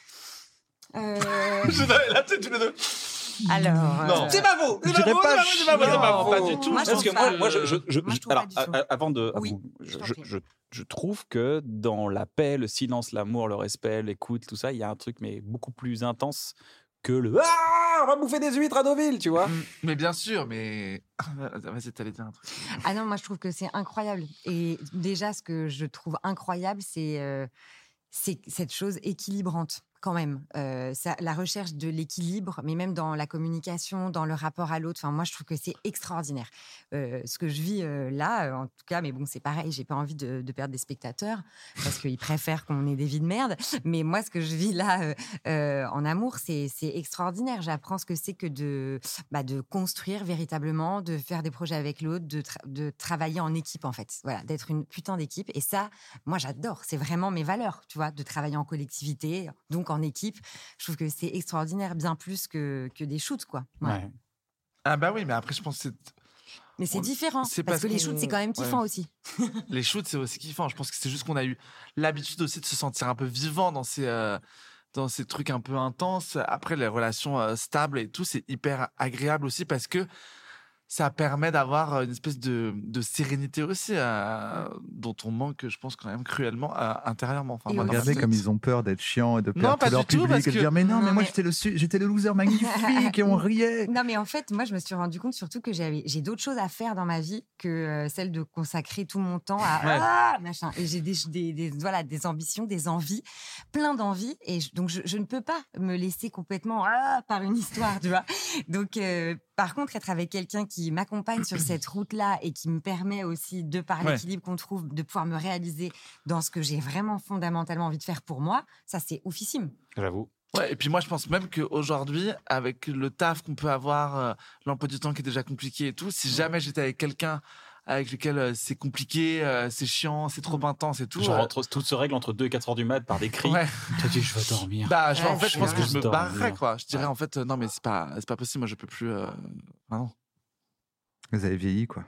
Euh, Je l'avais la tête tous les deux. Alors. Non. euh, C'est pas vous. Je dirais pas C'est pas vous. C'est pas vous. pas du du tout. Moi, je Parce que trouve moi, pas. moi, je, je, je- Moi, je je- trouve alors, pas du a- tout. a- avant de, Oui, avant- je je, t'en je, prie. je- je trouve que dans la paix, le silence, l'amour, le respect, l'écoute, tout ça, il y a un truc mais beaucoup plus intense que le ah, on va bouffer des huîtres à Deauville, tu vois. Mm, Mais bien sûr, mais. Vas-y, t'allais dire un truc. Ah non, moi je trouve que c'est incroyable. Et déjà, ce que je trouve incroyable, c'est euh, c'est cette chose équilibrante quand même. Euh, ça, la recherche de l'équilibre, mais même dans la communication, dans le rapport à l'autre. Enfin, moi, je trouve que c'est extraordinaire. Euh, ce que je vis euh, là, euh, en tout cas, mais bon, c'est pareil. J'ai pas envie de, de perdre des spectateurs parce qu'ils préfèrent qu'on ait des vies de merde. Mais moi, ce que je vis là euh, euh, en amour, c'est c'est extraordinaire. J'apprends ce que c'est que de bah, de construire véritablement, de faire des projets avec l'autre, de, tra- de travailler en équipe en fait. Voilà, d'être une putain d'équipe. Et ça, moi j'adore. C'est vraiment mes valeurs, tu vois, de travailler en collectivité, donc en équipe. Je trouve que c'est extraordinaire, bien plus que, que des shoots, quoi. Ouais. Ouais. Ah bah oui, mais après, je pense que c'est- Mais c'est On- différent, c'est parce, parce que les qu'on- shoots, c'est quand même kiffant ouais. aussi. les shoots, c'est aussi kiffant. Je pense que c'est juste qu'on a eu l'habitude aussi de se sentir un peu vivant dans ces, euh, dans ces trucs un peu intenses. Après, les relations euh, stables et tout, c'est hyper agréable aussi parce que ça permet d'avoir une espèce de, de sérénité aussi euh, dont on manque, je pense, quand même cruellement euh, intérieurement. Enfin, Et moi, dans ma Regardez vie. comme ils ont peur d'être chiants et de Non, perdre pas tout leur du tout, public parce et de que- dire mais non, Non, mais moi mais- j'étais le, su- j'étais le loser magnifique et on riait. Non, mais en fait, moi, je me suis rendu compte surtout que j'avais, j'ai d'autres choses à faire dans ma vie que euh, celle de consacrer tout mon temps à Ouais. ah, machin. Et j'ai des, des, des- voilà, des ambitions, des envies, plein d'envies. Et je- donc, je, je ne peux pas me laisser complètement ah, par une histoire, tu vois. Donc, euh, par contre, être avec quelqu'un qui m'accompagne sur cette route-là et qui me permet aussi, de par Ouais. l'équilibre qu'on trouve, de pouvoir me réaliser dans ce que j'ai vraiment fondamentalement envie de faire pour moi, ça, c'est oufissime. J'avoue. Ouais, et puis moi, je pense même qu'aujourd'hui, avec le taf qu'on peut avoir, euh, l'emploi du temps qui est déjà compliqué et tout, si jamais j'étais avec quelqu'un avec lesquels c'est compliqué, euh, c'est chiant, c'est trop intense et tout. Genre, euh... entre, tout se règle entre deux et quatre heures du mat par des cris. Ouais. Tu as dit, je veux dormir. Bah, genre, Ouais, en fait, je je pense que je me dormir. barrerais, quoi. Je dirais, en fait, euh, non, mais c'est pas, c'est pas possible, moi, je peux plus. Euh... Ah non. Vous avez vieilli, quoi.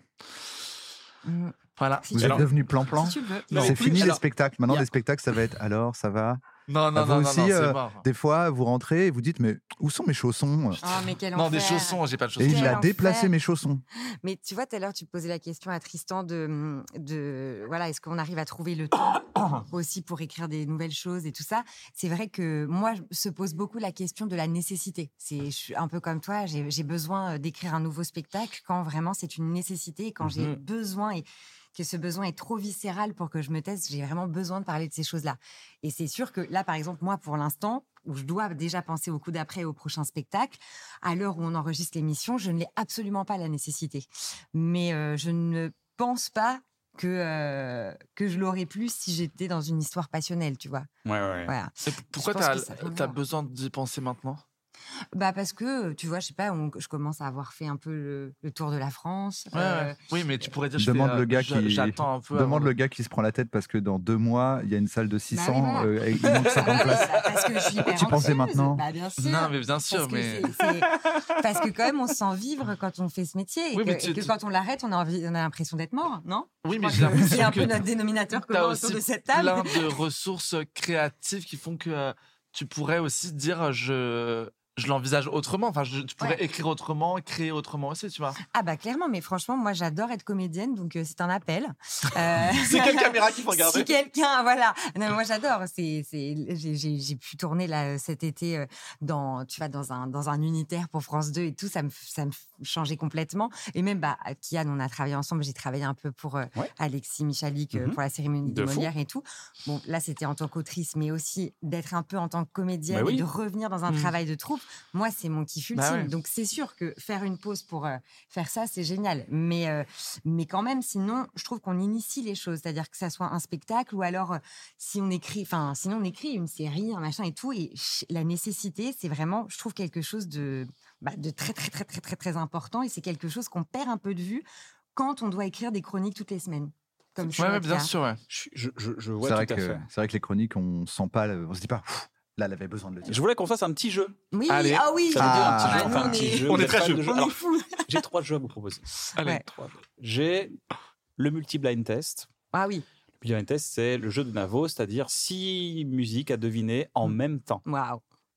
Mm. Voilà. Si Vous tu êtes alors- devenu plan-plan. Si tu le veux. Non, C'est plus, fini les alors, spectacles. Maintenant, y a- les spectacles, ça va être alors, ça va. Non, non, Vous non, non, aussi, non, c'est euh, mort. Des fois, vous rentrez et vous dites, mais où sont mes chaussons? Oh, mais quel Non, des enfer. chaussons, j'ai pas de Et chaussons. il Quel a déplacé enfer. mes chaussons. Mais tu vois, tout à l'heure, tu posais la question à Tristan de, de voilà, est-ce qu'on arrive à trouver le temps aussi pour écrire des nouvelles choses et tout ça. C'est vrai que moi, je- se pose beaucoup la question de la nécessité. C'est, je suis un peu comme toi, j'ai, j'ai besoin d'écrire un nouveau spectacle quand vraiment c'est une nécessité, et quand j'ai Mhm. besoin et que ce besoin est trop viscéral pour que je me taise, j'ai vraiment besoin de parler de ces choses-là. Et c'est sûr que là, par exemple, moi, pour l'instant, où je dois déjà penser au coup d'après et au prochain spectacle, à l'heure où on enregistre l'émission, je ne l'ai absolument pas la nécessité. Mais euh, je ne pense pas que, euh, que je l'aurais plus si j'étais dans une histoire passionnelle, tu vois. Ouais, ouais. Voilà. Et pourquoi Je pense t'as, que ça peut t'as voir. besoin d'y penser maintenant? Bah parce que, tu vois, je sais pas, on- je commence à avoir fait un peu le, le tour de la France. Ouais, euh, ouais. Oui, mais tu pourrais dire. je Demande fais, euh, le gars je- qui- J'attends un peu. Demande avant le de- gars qui se prend la tête parce que dans deux mois, il y a une salle de six cents voilà. euh, et il manque cinquante bah oui, places. bah, parce que je suis hyper Tu penses dès anxieuse. maintenant? Bah bien sûr. Non, mais bien sûr, Parce que, mais. c'est- c'est- parce que quand même, on se sent vivre quand on fait ce métier. Et Oui, que, mais tu- et que tu- quand on l'arrête, on a, envie, on a l'impression d'être mort, non? Oui, Je mais crois j'ai que l'impression c'est un que peu notre dénominateur t'as commun aussi autour de cette table. plein de ressources créatives qui font que euh, tu pourrais aussi dire je je l'envisage autrement. Enfin, je, tu pourrais Ouais. écrire autrement, créer autrement aussi, tu vois. Ah bah clairement, mais franchement, moi j'adore être comédienne, donc euh, c'est un appel. Euh, C'est quelle caméra qu'il faut regarder? Si quelqu'un, voilà. Non, moi j'adore. C'est, c'est, j'ai, j'ai, j'ai pu tourner là cet été euh, dans, tu vois, dans un dans un unitaire pour France deux et tout. Ça me ça me changeait complètement. Et même bah Kian, on a travaillé ensemble. J'ai travaillé un peu pour euh, Ouais. Alexis Michalik euh, Mhm. pour la cérémonie De de fou. Molière et tout. Bon, là c'était en tant qu'autrice, mais aussi d'être un peu en tant que comédienne Bah oui. et de revenir dans un Mhm. travail de troupe. Moi, c'est mon kiff ultime. Bah ouais. Donc c'est sûr que faire une pause pour euh, faire ça, c'est génial. Mais euh, mais quand même, sinon, je trouve qu'on initie les choses, c'est-à-dire que ça soit un spectacle ou alors euh, si on écrit, enfin, sinon on écrit une série, un machin et tout. Et ch- la nécessité, c'est vraiment, je trouve quelque chose de bah, de très très très très très très important. Et c'est quelque chose qu'on perd un peu de vue quand on doit écrire des chroniques toutes les semaines. Comme c'est Ouais, ouais, notre bien cas. sûr, ouais. Je, je, je, je vois C'est tout vrai, à que, fait. c'est vrai que les chroniques, on sent pas, le- on se dit pas, Pff, là, elle avait besoin de le dire. Je voulais qu'on fasse un petit jeu. Oui, Allez. ah oui. Ça veut dire un petit Ah, jeu. nous, Enfin, un on petit est- jeu. on Vous est êtes très fan jeux. de jeux on est Alors, fous. j'ai trois jeux à vous proposer. Allez. Ouais. Trois jeux. J'ai le multi-blind test. Ah oui. Le multi-blind test, c'est le jeu de Navo, c'est-à-dire six musiques à deviner en même temps. Waouh.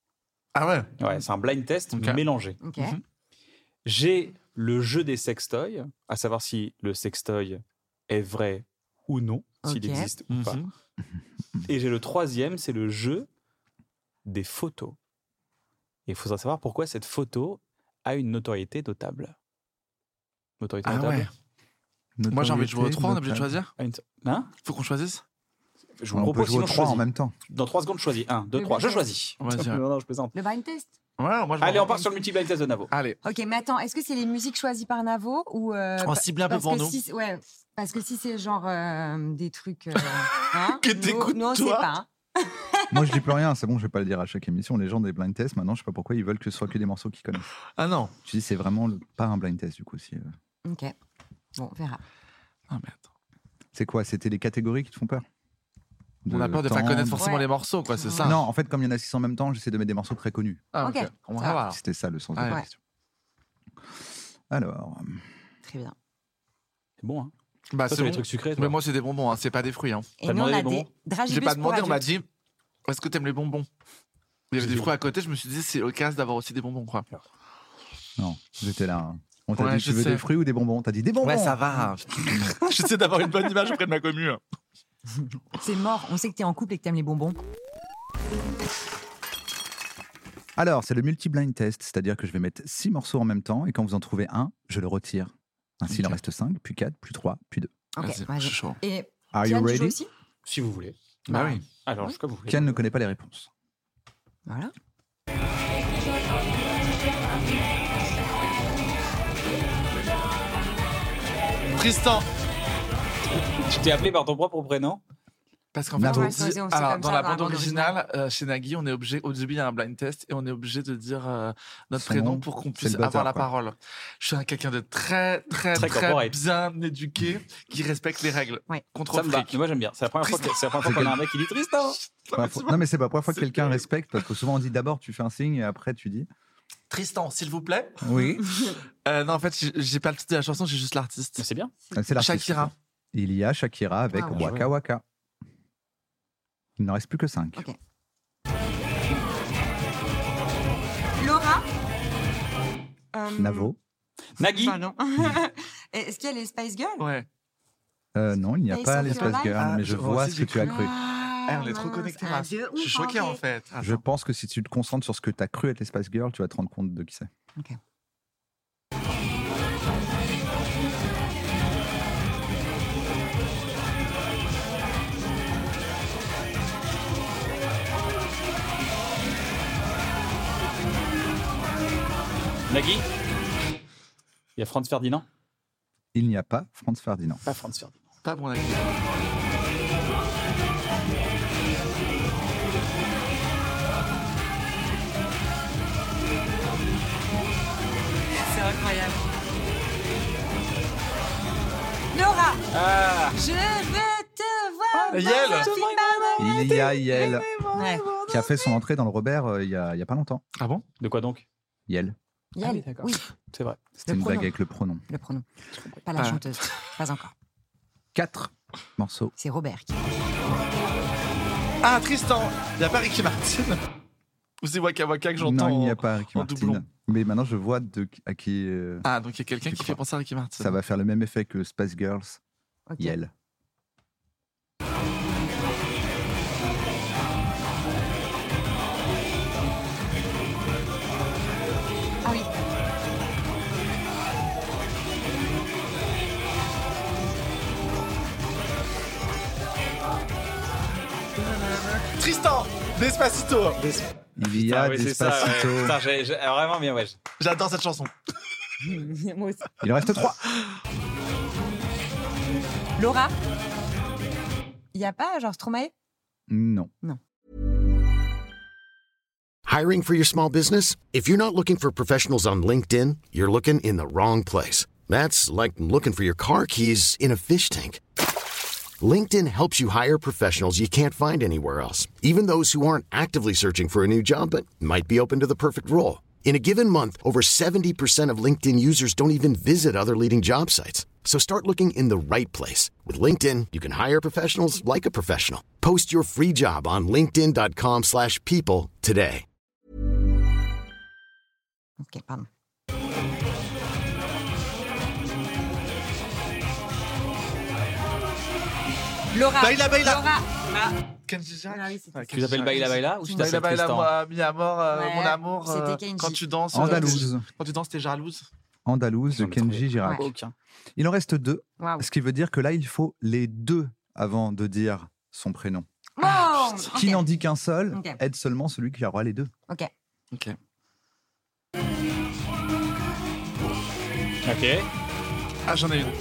Ah ouais. Ouais, c'est un blind test Ok. mélangé. Ok. Mhm. J'ai le jeu des sextoys, à savoir si le sextoy est vrai ou non, s'il Ok. existe ou pas. Mhm. Et j'ai le troisième, c'est le jeu des photos. Et il faudra savoir pourquoi cette photo a une notoriété notable. Notoriété Ah notable ouais. Moi, j'ai envie de jouer aux trois, on est obligé de Notoriété, choisir. A une- Hein Faut qu'on choisisse. Je vous On peut propose, jouer aux sinon je trois en choisis. même temps. Dans trois secondes, je choisis. Un, deux, Le trois. Je blind choisis. Vas-y, ouais. Non, non, je plaisante. Le blind test. Ouais, moi, je Allez, m'en- on part sur le multi-blind test de Navo. Allez. Ok, mais attends, est-ce que c'est les musiques choisies par Navo ou euh, On pa- cible un peu parce pour que nous. si, ouais, parce que si c'est genre euh, des trucs euh, hein, Que nous- t'écoutes, nous on toi. sait pas. hein. Moi, je dis plus rien, c'est bon, je vais pas le dire à chaque émission. Les gens des blind tests, maintenant, je sais pas pourquoi ils veulent que ce soit que des morceaux qu'ils connaissent. Ah non. Tu dis, c'est vraiment le- pas un blind test, du coup. Si, euh. Ok, bon, on verra. Ah mais attends. C'est quoi? C'était les catégories qui te font peur? On a peur de temps, pas connaître de- forcément Ouais. les morceaux, quoi, c'est ça. Non, en fait, comme il y en a six en même temps, j'essaie de mettre des morceaux très connus. Ah, Ok. ok. On Ça va va. voir. C'était ça le sens de Ouais. la Ouais. question. Alors, Très bien. C'est bon, hein. Bah, Toi, c'est c'est les bon. trucs sucrés. toi. Mais moi, c'est des bonbons, hein, c'est pas des fruits. Hein. Et T'as nous on demandé a les des bonbons dragibus J'ai pas pour demandé, on m'a adultes. dit est-ce que t'aimes les bonbons? Il y avait J'ai des dit fruits à côté, je me suis dit c'est l'occasion d'avoir aussi des bonbons, quoi. non, j'étais là. hein. On t'a Ouais, dit, je tu veux sais. des fruits ou des bonbons? T'as dit des bonbons. va. J'essaie d'avoir une bonne image auprès de ma commu. C'est mort, on sait que t'es en couple et que t'aimes les bonbons. Alors, c'est le multi-blind test, c'est-à-dire que je vais mettre six morceaux en même temps et quand vous en trouvez un, je le retire. Ainsi, il en Ok. reste cinq, puis quatre, puis trois, puis deux. Ok, Vas-y, vas-y. je suis chaud. Et Are Kian, you tu joues ready? aussi Si vous voulez. Bah oui. Alors, jusqu'à vous voulez. Ken ne connaît pas les réponses. Voilà. Tristan. Tu t'es appelé par ton propre prénom? Parce qu'en fait, Navo. on Ouais, dit- c'est- c'est comme alors, ça dans la dans la bande bande originale, euh, chez Nagui, on est obligé, au début, il y a un blind test et on est obligé de dire euh, notre Son prénom nom, pour qu'on c'est puisse le buzzer, avoir la quoi. parole. Je suis un quelqu'un de très, très, Très très, corporate. bien éduqué qui respecte les règles. Ouais. Contre Ça me va. fric. Mais moi, j'aime bien. C'est la première fois que- c'est la première fois qu'on a un mec qui dit Tristan. Première fois- Non, mais c'est pas la première fois que C'est quelqu'un terrible. respecte, parce que souvent on dit d'abord tu fais un signe et après tu dis. Tristan, s'il vous plaît. Oui. Euh, non, en fait, j'ai- j'ai pas le titre de la chanson, j'ai juste l'artiste. Mais c'est bien. C'est l'artiste. Shakira. Il y a Shakira avec Ah, bien Waka joué. Waka. Il n'en reste plus que cinq. Ok. Laura. Euh, Navo. Nagui. Pardon. Est-ce qu'il y a les Spice Girls? Ouais. Euh, non, il n'y a Ils pas sont les sur Spice live. Girls, Ah, mais je je- moi vois aussi, ce j'ai que tu as cru. cru. Ah, Eh, on est trop mince. connectés, Ah, là. de Je ouf, suis choqué, ok. en fait. Je Attends. pense que si tu te concentres sur ce que tu as cru être les Spice Girls, tu vas te rendre compte de qui c'est. Nagui. Il y a Franz Ferdinand. Il n'y a pas Franz Ferdinand. Pas Franz Ferdinand. Pas bon, Nagui. C'est incroyable. Laura, Ah. je veux te voir. Yael. dans un film. Il y a Yel, Ouais. qui a fait son entrée dans le Robert euh, il y a, il y a pas longtemps. Ah bon? De quoi donc? Yel. Yael, Ah oui, d'accord. oui, C'est vrai. C'était Le une pronom. blague avec le pronom. le pronom. Pas la Ah. chanteuse. Pas encore. Quatre morceaux. C'est Robert qui. Ah, Tristan. Il n'y a pas Ricky Martin. Ou c'est Waka Waka que j'entends. Non, il n'y a en- pas Ricky en Martin. doublon. Mais maintenant, je vois de, à qui euh, Ah, donc il y a quelqu'un Je qui crois. fait penser à Ricky Martin. ça va faire le même effet que Spice Girls. Ok. Yel. Ah oui. Tristan. Despacito. Il y a Ah oui, c'est ça, ouais. Despacito. Putain, j'ai- j'ai- vraiment bien, ouais. J'adore cette chanson. Moi aussi. Il en reste trois. Laura. Il n'y a pas genre Stromae? Non. Hiring for your small business? If you're not looking for professionals on LinkedIn, you're looking in the wrong place. That's like looking for your car keys in a fish tank. LinkedIn helps you hire professionals you can't find anywhere else, even those who aren't actively searching for a new job but might be open to the perfect role. In a given month, over seventy percent of LinkedIn users don't even visit other leading job sites. So start looking in the right place. With LinkedIn, you can hire professionals like a professional. Post your free job on linkedin dot com slash people today. Ok, pardon. Laura. Baila, baila. Laura. Kenji Girac. Ah oui, c'était Ouais, ça. Tu t'appelles Baila Baila ou tu Baila, t'appelles baila, Tristan? moi, mi amor, euh, Ouais, mon amour. c'était euh, Kenji. Quand tu danses. euh, Andalouse. Quand tu danses, t'es jalouse. Andalouse de J'en ai trouvé Kenji Girac. Ouais. Aucun. Il en reste deux. Waouh. Ce qui veut dire que là, il faut les deux avant de dire son prénom. Wow. Qui Ok. n'en dit qu'un seul Ok. aide seulement celui qui aura les deux. Ok. Ok. Ok. Ah, j'en ai une.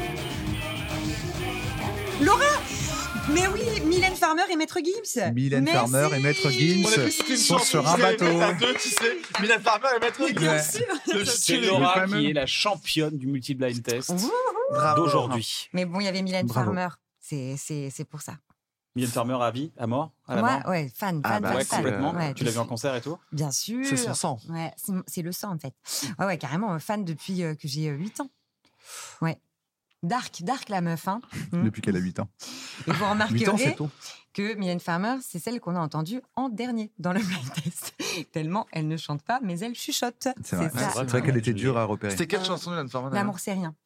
Laura. Mais oui, Mylène Farmer et Maître Gims. Mylène Mais Farmer si. et Maître On a Gims cru que c'était une sont chanson sur qui un se bateau. répète à deux, tu sais. Mylène Farmer et Maître Gims. Bien Ouais. sûr. Le C'est style. Laura Le fameux. qui est la championne du multi-blind test Ouh. Bravo. d'aujourd'hui. Mais bon, il y avait Mylène Bravo. Farmer. C'est, c'est, c'est pour ça. Mylène Farmer à vie, à mort, à la Moi, mort. ouais, fan, fan, Ah bah fan, Ouais, fan. complètement. Ouais, Tu l'as vu en depuis- concert et tout? Bien sûr. C'est son sang. Ouais, c'est, c'est le sang en fait. Ouais, ouais, carrément, euh, fan depuis euh, que j'ai euh, huit ans. Ouais. Dark, dark la meuf. Hein. Mm. Depuis qu'elle a huit ans. Et vous huit ans, remarquerez c'est tôt. que Mylène Farmer, c'est celle qu'on a entendue en dernier dans le blind test. Tellement elle ne chante pas, mais elle chuchote. C'est vrai. ça. C'est vrai qu'elle était dure à repérer. C'était quelle Euh, chanson, Mylène Farmer? L'amour, c'est rien.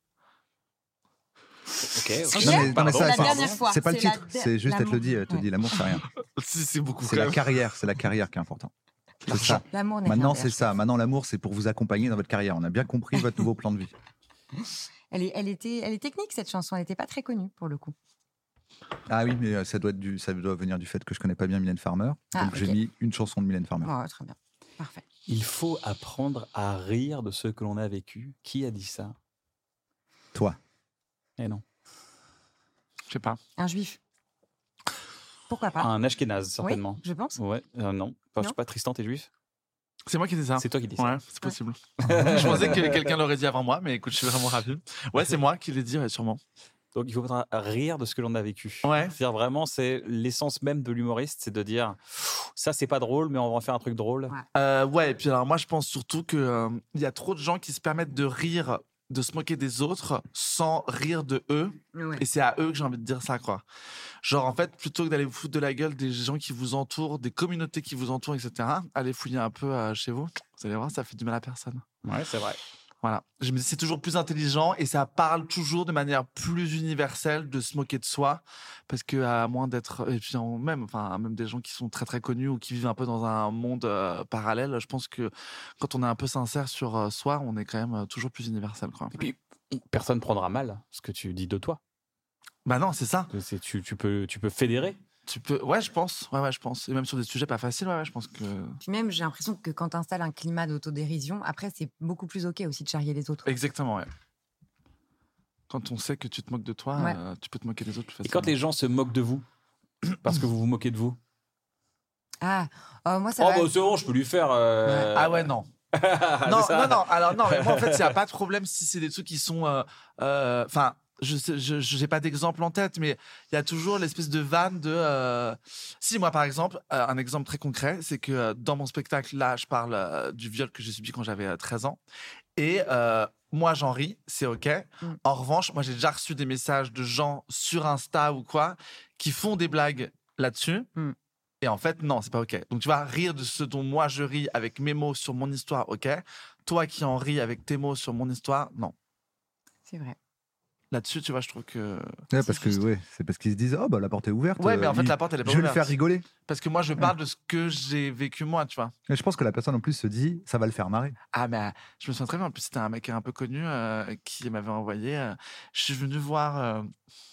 Ok, ok. Ok. Non, mais, non, mais Pardon. ça, La c'est- dernière fois, c'est pas le c'est la titre, der- c'est juste elle te le dit, elle te l'amour. dit l'amour c'est rien. Si, c'est beaucoup. C'est quand la même. carrière, c'est la carrière qui est importante. C'est ça. L'amour n'est Maintenant rien, c'est ça, maintenant l'amour c'est pour vous accompagner dans votre carrière. On a bien compris votre nouveau plan de vie. Elle est, elle, était, elle est technique cette chanson, elle n'était pas très connue pour le coup. Ah oui, mais euh, ça doit, être du, ça doit venir du fait que je connais pas bien Mylène Farmer. Ah, donc j'ai ok. mis une chanson de Mylène Farmer. Oh, très bien, parfait. Il faut apprendre à rire de ce que l'on a vécu. Qui a dit ça? Toi. Eh non. Je sais pas. Un juif. Pourquoi pas? Un ashkénaze, certainement. Oui, je pense. Ouais, euh, non. Enfin, Non. je sais pas, Tristan, t'es juif? C'est moi qui dis ça. C'est toi qui dis ça. Ouais, c'est possible. Je pensais que quelqu'un l'aurait dit avant moi, mais écoute, je suis vraiment ravi. Ouais, c'est moi qui l'ai dit, ouais, sûrement. Donc, il faut faudra rire de ce que l'on a vécu. Ouais. C'est-à-dire vraiment, c'est l'essence même de l'humoriste, c'est de dire ça, c'est pas drôle, mais on va en faire un truc drôle. Ouais. Euh, ouais, et puis alors moi, je pense surtout qu'il euh, y a trop de gens qui se permettent de rire, de se moquer des autres sans rire de eux. Ouais. Et c'est à eux que j'ai envie de dire ça, quoi. Genre, en fait, plutôt que d'aller vous foutre de la gueule des gens qui vous entourent, des communautés qui vous entourent, et cetera, allez fouiller un peu euh, chez vous. Vous allez voir, ça fait du mal à personne. Ouais, c'est vrai. Voilà. Je me dis, c'est toujours plus intelligent et ça parle toujours de manière plus universelle de se moquer de soi. Parce que, à moins d'être. Et puis, en- même, enfin, même des gens qui sont très, très connus ou qui vivent un peu dans un monde euh, parallèle, je pense que quand on est un peu sincère sur euh, soi, on est quand même euh, toujours plus universel, quoi. Et puis, personne prendra mal ce que tu dis de toi. Bah non, c'est ça. C'est- Tu, tu, peux, tu peux fédérer. Tu peux. Ouais, je pense. Ouais, ouais, je pense. Et même sur des sujets pas faciles, ouais, ouais, je pense que. Puis même, j'ai l'impression que quand tu installes un climat d'autodérision, après, c'est beaucoup plus OK aussi de charrier les autres. Exactement, ouais. Quand on sait que tu te moques de toi, Ouais. euh, tu peux te moquer des autres plus Et facilement. quand les gens se moquent de vous, parce que vous vous moquez de vous, Ah, oh, moi, ça oh va. bah c'est bon, je peux lui faire. euh, Ah ouais, non. c'est non, ça. non, non. Alors, non, mais moi, en fait, il n'y a pas de problème si c'est des trucs qui sont. euh, euh, Enfin, je sais, je je- j'ai pas d'exemple en tête, mais il y a toujours l'espèce de vanne de. euh, Si, moi, par exemple, euh, un exemple très concret, c'est que euh, dans mon spectacle, là, je parle euh, du viol que j'ai subi quand j'avais euh, treize ans. Et euh, moi, j'en ris, c'est OK. Mm. En revanche, moi, j'ai déjà reçu des messages de gens sur Insta ou quoi qui font des blagues là-dessus. Mm. Et en fait, non, c'est pas OK. Donc, tu vas rire de ce dont moi je ris avec mes mots sur mon histoire, OK. Toi qui en ris avec tes mots sur mon histoire, non. C'est vrai. Là-dessus, tu vois, je trouve que. Ouais, c'est parce que juste. ouais, c'est parce qu'ils se disent oh bah la porte est ouverte. Ouais, mais en euh, fait, il- la porte, elle est pas je vais le ouverte. faire rigoler. Parce que moi, je parle de ce que j'ai vécu moi, tu vois. Et je pense que la personne en plus se dit ça va le faire marrer. Ah, mais euh, je me souviens très bien. En plus, c'était un mec un peu connu euh, qui m'avait envoyé. euh, je suis venu voir euh,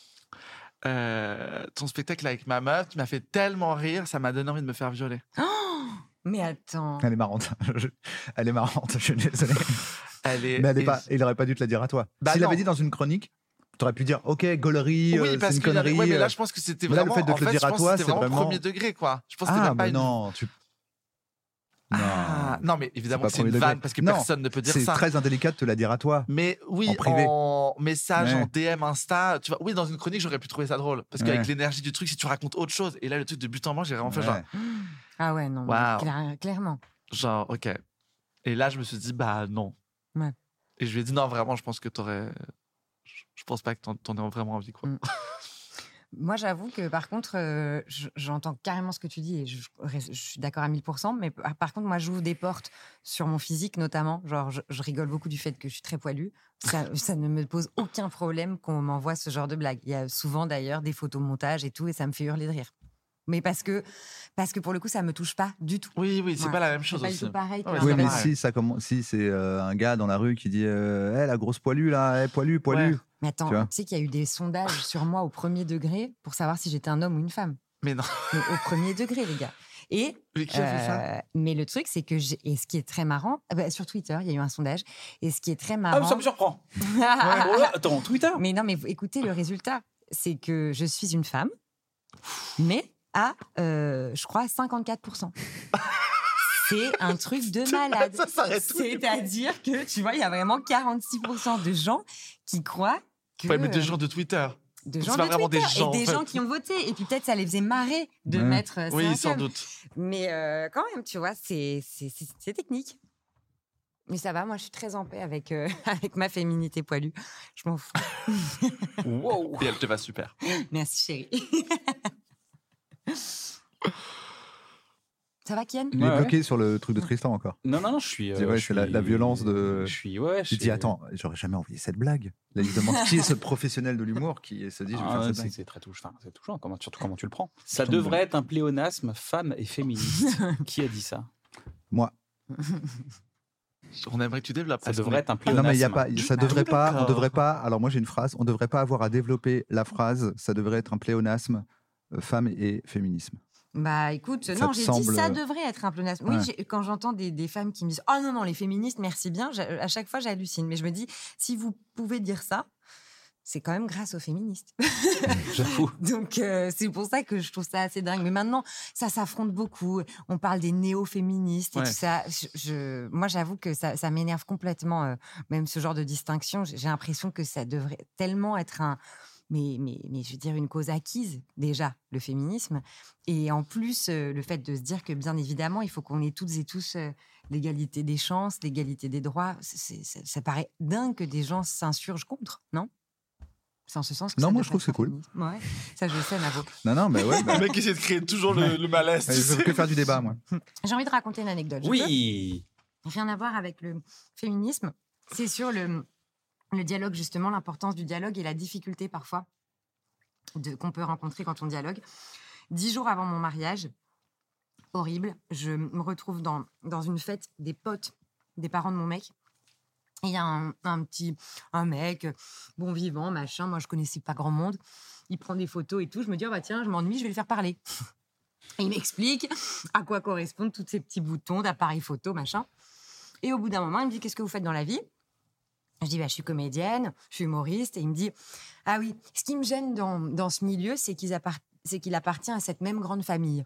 euh, ton spectacle avec ma meuf. Tu m'as fait tellement rire, ça m'a donné envie de me faire violer. Mais attends. Elle est marrante. Je- Elle est marrante. Je suis désolé. Elle est. Mais elle est et- pas. Il aurait pas dû te la dire à toi. Bah S'il non. avait dit dans une chronique, t'aurais pu dire ok gaulerie, Oui, euh, c'est parce une que. connerie. Ouais, mais là, euh. je pense que c'était Mais là, le vraiment. fait de en te le fait, dire je à pense toi, que c'était c'est vraiment vraiment- premier degré, quoi. Je pense que c'était Ah même pas mais une. non, tu. Non. Ah, non, mais évidemment pas que c'est une premier degré. vanne parce que Non, personne ne peut dire C'est ça. très indélicat de te la dire à toi. Mais oui, En privé. en message, Ouais. en D M, Insta, tu vois, oui, dans une chronique, j'aurais pu trouver ça drôle. Parce Ouais. qu'avec l'énergie du truc, si tu racontes autre chose, et là, le truc de but en blanc, j'ai vraiment fait genre, Ouais. Ah ouais, non. Waouh. clair- clairement. genre, ok. Et là, je me suis dit, bah non. Ouais. Et je lui ai dit, non, vraiment, je pense que t'aurais. Je je pense pas que t'en, t'en aies vraiment envie, quoi. Mm. Moi, j'avoue que par contre, euh, je- j'entends carrément ce que tu dis et je, je suis d'accord à mille pour cent. Mais par par contre, moi, j'ouvre des portes sur mon physique, notamment. Genre, je, je rigole beaucoup du fait que je suis très poilue. Ça, ça ne me pose aucun problème qu'on m'envoie ce genre de blagues. Il y a souvent d'ailleurs des photomontages et tout, et ça me fait hurler de rire. Mais parce que, parce que pour le coup, ça me touche pas du tout. Oui, oui, c'est Ouais. pas la même C'est chose pas du aussi. tout pareil. Ouais, qu'un c'est Oui, vrai mais pareil. si ça commence, si c'est euh, un gars dans la rue qui dit euh, Eh, la grosse poilue là, eh, poilu, poilu. Ouais. Mais attends, Tu vois tu sais qu'il y a eu des sondages sur moi au premier degré pour savoir si j'étais un homme ou une femme. Mais non. Mais au premier degré, les gars. Et Mais qui a fait ça Euh, mais le truc, c'est que j'ai... et ce qui est très marrant, ah bah, sur Twitter, il y a eu un sondage, et ce qui est très Ah, marrant. ça me surprend. Oh là, attends, Twitter. Mais non, mais vous- écoutez le résultat, c'est que je suis une femme, mais à, euh, je crois, cinquante-quatre pour cent. C'est un truc de malade. Ça s'arrête tout. C'est-à-dire que, tu vois, il y a vraiment quarante-six pour cent de gens qui croient que... Ouais, mais des euh, gens de Twitter. de c'est gens pas de vraiment des Twitter, gens, et des en gens fait. qui ont voté. Et puis peut-être ça les faisait marrer de Ouais. mettre... euh, c'est un Oui, sans homme. doute. Mais euh, quand même, tu vois, c'est, c'est, c'est, c'est technique. Mais ça va, moi je suis très en paix avec, euh, avec ma féminité poilue. Je m'en fous. Wow. Et elle te va super. Merci chérie. Ça va Kian? Il Ouais, est ouais. bloqué sur le truc de Tristan encore. Non, non, non, je suis. C'est vrai, je c'est la- suis- la violence de- Je suis. Ouais, je Je dis suis- attends, j'aurais jamais envoyé cette blague. Là, il se demande qui est ce professionnel de l'humour qui se dit je vais Ah, faire cette c'est, blague. c'est très touchant. Enfin, c'est touchant. Comment, surtout comment tu le prends. Ça Tombe devrait être un pléonasme femme et féministe. Qui a dit ça? Moi. On aimerait que tu développes. Ça parce qu'on devrait est- être un Ah pléonasme. non mais il y a pas, ça Ah, devrait tout pas, on d'accord. devrait pas. Alors moi j'ai une phrase, on devrait pas avoir à développer la phrase. Ça devrait être un pléonasme euh, femme et féminisme. Bah écoute, Ça non, te j'ai semble- dit ça devrait être un pléonasme. Oui, Ouais. j'ai- quand j'entends des, des femmes qui me disent « Oh non, non, les féministes, merci bien », j'a- à chaque fois j'hallucine. Mais je me dis, si vous pouvez dire ça, c'est quand même grâce aux féministes. J'avoue. Donc, euh, c'est pour ça que je trouve ça assez dingue. Mais maintenant, ça s'affronte beaucoup. On parle des néo-féministes et Ouais. tout ça. Je, je- moi, j'avoue que ça, ça m'énerve complètement, euh, même ce genre de distinction. J'ai j'ai l'impression que ça devrait tellement être un... Mais, mais, mais je veux dire, une cause acquise, déjà, le féminisme. Et en plus, euh, le fait de se dire que, bien évidemment, il faut qu'on ait toutes et tous euh, l'égalité des chances, l'égalité des droits. C'est- c'est- ça paraît dingue que des gens s'insurgent contre, non? C'est en ce sens que Non, ça moi, devrait je trouve être que c'est un cool. féminisme. Ouais, ça, je sais, Navo. Non, non, mais ouais. bah, Le mec essaie de créer toujours le, le malaise. tu je veux sais. que faire du débat, moi. J'ai envie de raconter une anecdote. Je Oui. peux Rien à voir avec le féminisme. C'est sur le, le dialogue, justement, l'importance du dialogue et la difficulté, parfois, de, qu'on peut rencontrer quand on dialogue. Dix jours avant mon mariage, horrible, je me retrouve dans, dans une fête des potes des parents de mon mec. Et il y a un, un petit un mec, bon vivant, machin. Moi, je connaissais pas grand monde. Il prend des photos et tout. Je me dis, oh, bah, tiens, je m'ennuie, je vais le faire parler. Et il m'explique à quoi correspondent tous ces petits boutons d'appareil photo, machin. Et au bout d'un moment, il me dit, qu'est-ce que vous faites dans la vie? Je dis, bah, je suis comédienne, je suis humoriste. Et il me dit, ah oui, ce qui me gêne dans, dans ce milieu, c'est qu'ils appart- c'est qu'il appartient à cette même grande famille.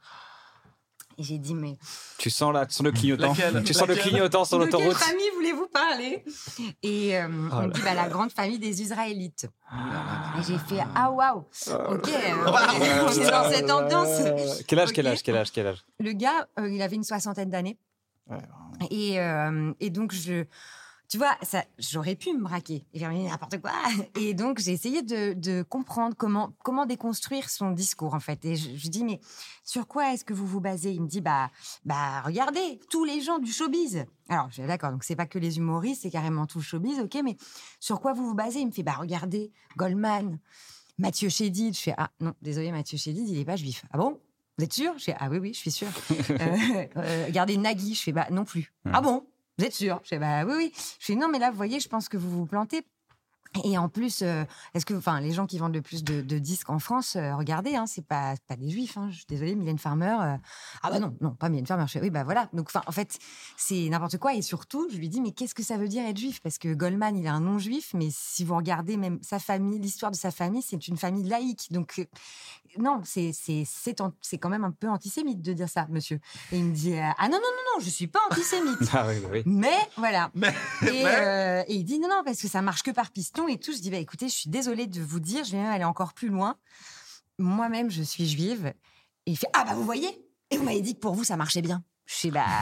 Et j'ai dit, mais Tu sens là, tu sens le clignotant. Laquelle Tu sens le Laquelle clignotant sur de quelle l'autoroute. famille voulez-vous parler? Et euh, Oh on là me dit, bah, la grande famille des Israélites. Et j'ai fait, ah waouh, ok, euh, on est dans cette ambiance. Euh, Quel âge, quel Ok. âge, quel âge, quel âge Le gars, euh, il avait une soixantaine d'années. Ouais. Et, euh, et donc, je, tu vois, ça, j'aurais pu me braquer et faire mais n'importe quoi. Et donc, j'ai essayé de, de comprendre comment, comment déconstruire son discours, en fait. Et je, je dis, mais sur quoi est-ce que vous vous basez? Il me dit, bah, bah, regardez, tous les gens du showbiz. Alors, je dis, d'accord, donc c'est pas que les humoristes, c'est carrément tout le showbiz, ok, mais sur quoi vous vous basez? Il me fait, bah, regardez, Goldman, Mathieu Chédid. Je fais, ah, non, désolé, Mathieu Chédid, il est pas juif. Ah bon? Vous êtes sûr? Je fais, ah oui, oui, je suis sûr. euh, euh, regardez Nagui. Je fais, bah, non plus. Ouais. Ah bon? Vous êtes sûr? Je fais, bah oui, oui. Je fais, non, mais là, vous voyez, je pense que vous vous plantez. Et en plus, euh, est-ce que, enfin, les gens qui vendent le plus de, de disques en France, euh, regardez, hein, c'est pas, c'est pas des juifs. Hein, je suis désolée, Mylène Farmer. euh, ah bah non, non, pas Mylène Farmer. Je fais, oui, bah voilà. Donc, enfin, en fait, c'est n'importe quoi. Et surtout, je lui dis, mais qu'est-ce que ça veut dire être juif? Parce que Goldman, il est un non-juif, mais si vous regardez même sa famille, l'histoire de sa famille, c'est une famille laïque. Donc, euh, non, c'est, c'est, c'est, en- c'est quand même un peu antisémite de dire ça, monsieur. Et il me dit, euh, ah non, non, non, non, je suis pas antisémite. Ah oui, oui. Mais voilà. Mais, Et, mais- euh, et il dit non, non, parce que ça marche que par piston et tout. Je dis, bah écoutez, je suis désolée de vous dire, je vais même aller encore plus loin. Moi-même, je suis juive. Et il fait, ah bah vous voyez, et vous m'avez dit que pour vous, ça marchait bien. Je sais, bah.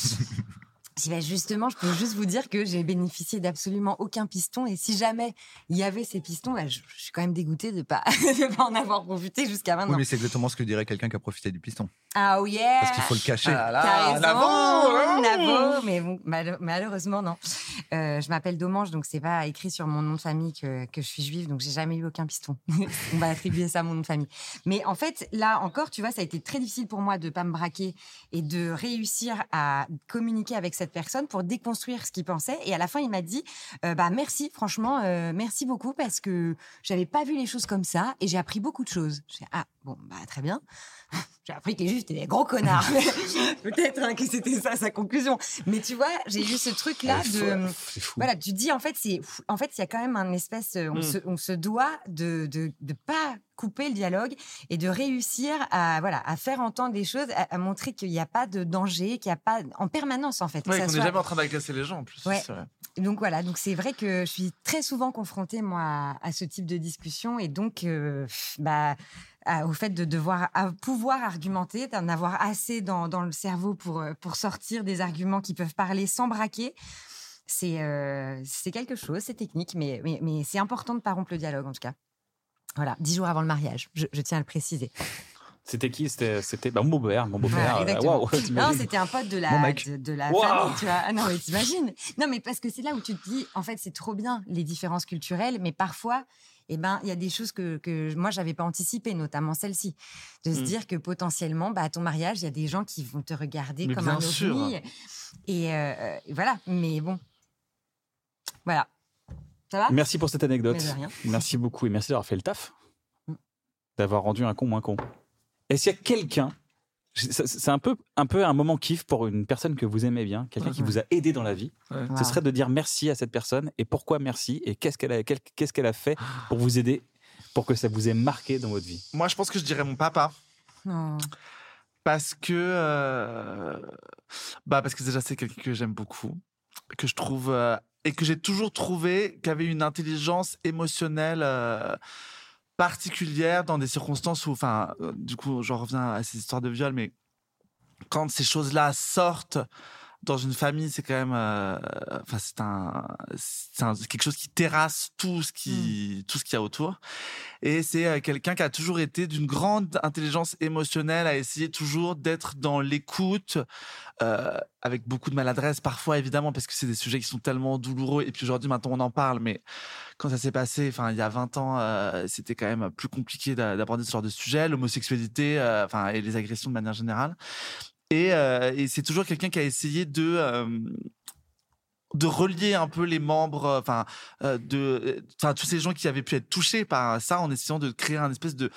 Je dis, bah, justement, je peux juste vous dire que j'ai bénéficié d'absolument aucun piston. Et si jamais il y avait ces pistons, bah, je, je suis quand même dégoûtée de ne pas, de pas en avoir profité jusqu'à maintenant. Oui, mais c'est exactement ce que dirait quelqu'un qui a profité du piston. Ah oh yeah. Parce qu'il faut le cacher. Ah là, T'as raison, Navo, Navo, mais bon, mal- malheureusement non. Euh, je m'appelle Domange, donc c'est pas écrit sur mon nom de famille que, que je suis juive, donc j'ai jamais eu aucun piston. On va attribuer ça à mon nom de famille. Mais en fait, là encore, tu vois, ça a été très difficile pour moi de pas me braquer et de réussir à communiquer avec cette personne pour déconstruire ce qu'il pensait. Et à la fin, il m'a dit, euh, bah merci, franchement, euh, merci beaucoup parce que j'avais pas vu les choses comme ça et j'ai appris beaucoup de choses. J'ai dit, ah bon, bah très bien. J'ai appris que les juifs étaient des gros connards. Peut-être hein, que c'était ça sa conclusion. Mais tu vois, j'ai eu ce truc-là C'est de. fou, c'est fou. Voilà, tu dis en fait, c'est en fait, il y a quand même un espèce, on, Mm. se, on se doit de, de de pas couper le dialogue et de réussir à voilà à faire entendre des choses, à, à montrer qu'il n'y a pas de danger, qu'il n'y a pas en permanence en fait. que Ouais, ça qu'on n'est soit- jamais en train d'agacer les gens en plus. Ouais. c'est vrai. Donc voilà, donc c'est vrai que je suis très souvent confrontée moi à, à ce type de discussion et donc euh, bah à- au fait de devoir à pouvoir argumenter, d'en avoir assez dans, dans le cerveau pour euh, pour sortir des arguments qui peuvent parler sans braquer. C'est euh, c'est quelque chose, c'est technique, mais mais, mais c'est important de pas rompre le dialogue en tout cas. Voilà, dix jours avant le mariage, je, je tiens à le préciser. C'était qui? C'était, c'était bah, mon beau-père. Mon beau-père. Ouais, euh, exactement. Waouh, Non, t'imagines c'était un pote de la, Mon mec. de, de la Wow. famille, tu vois. Ah non, mais t'imagines. Non, mais parce que c'est là où tu te dis, en fait, c'est trop bien, les différences culturelles, mais parfois, eh ben, il y a des choses que, que moi, j'avais pas anticipées, notamment celle-ci. De se Mm. dire que potentiellement, bah, à ton mariage, il y a des gens qui vont te regarder Mais comme bien un sûr. ovni. Et euh, voilà, mais bon. Voilà. Ça va? Merci pour cette anecdote. Mais de rien. Merci beaucoup et merci d'avoir fait le taf. Mm. D'avoir rendu un con moins con. Est-ce qu'il y a quelqu'un c'est, c'est un peu, un peu un moment kiff pour une personne que vous aimez bien, quelqu'un Ouais. qui vous a aidé dans la vie. Ouais. Wow. Ce serait de dire merci à cette personne et pourquoi merci et qu'est-ce qu'elle a, quel- qu'est-ce qu'elle a fait pour vous aider, pour que ça vous ait marqué dans votre vie. Moi, je pense que je dirais mon papa. Non. Parce que, euh, bah parce que déjà, c'est quelqu'un que j'aime beaucoup, que je trouve, euh, et que j'ai toujours trouvé qu'avait une intelligence émotionnelle euh, particulière dans des circonstances où, enfin, euh, du coup, j'en reviens à ces histoires de viol, mais quand ces choses-là sortent dans une famille, c'est quand même, euh, enfin, c'est un, c'est un- c'est quelque chose qui terrasse tout ce qui, tout ce qu'il y a autour. Et c'est euh, quelqu'un qui a toujours été d'une grande intelligence émotionnelle, à essayer toujours d'être dans l'écoute, euh, avec beaucoup de maladresse parfois, évidemment, parce que c'est des sujets qui sont tellement douloureux. Et puis aujourd'hui, maintenant, on en parle, mais quand ça s'est passé, enfin, il y a vingt ans, euh, c'était quand même plus compliqué d'a- d'aborder ce genre de sujet, l'homosexualité, euh, enfin, et les agressions de manière générale. Et, euh, et c'est toujours quelqu'un qui a essayé de euh, de relier un peu les membres, enfin, euh, de, enfin, tous ces gens qui avaient pu être touchés par ça, en essayant de créer un espèce de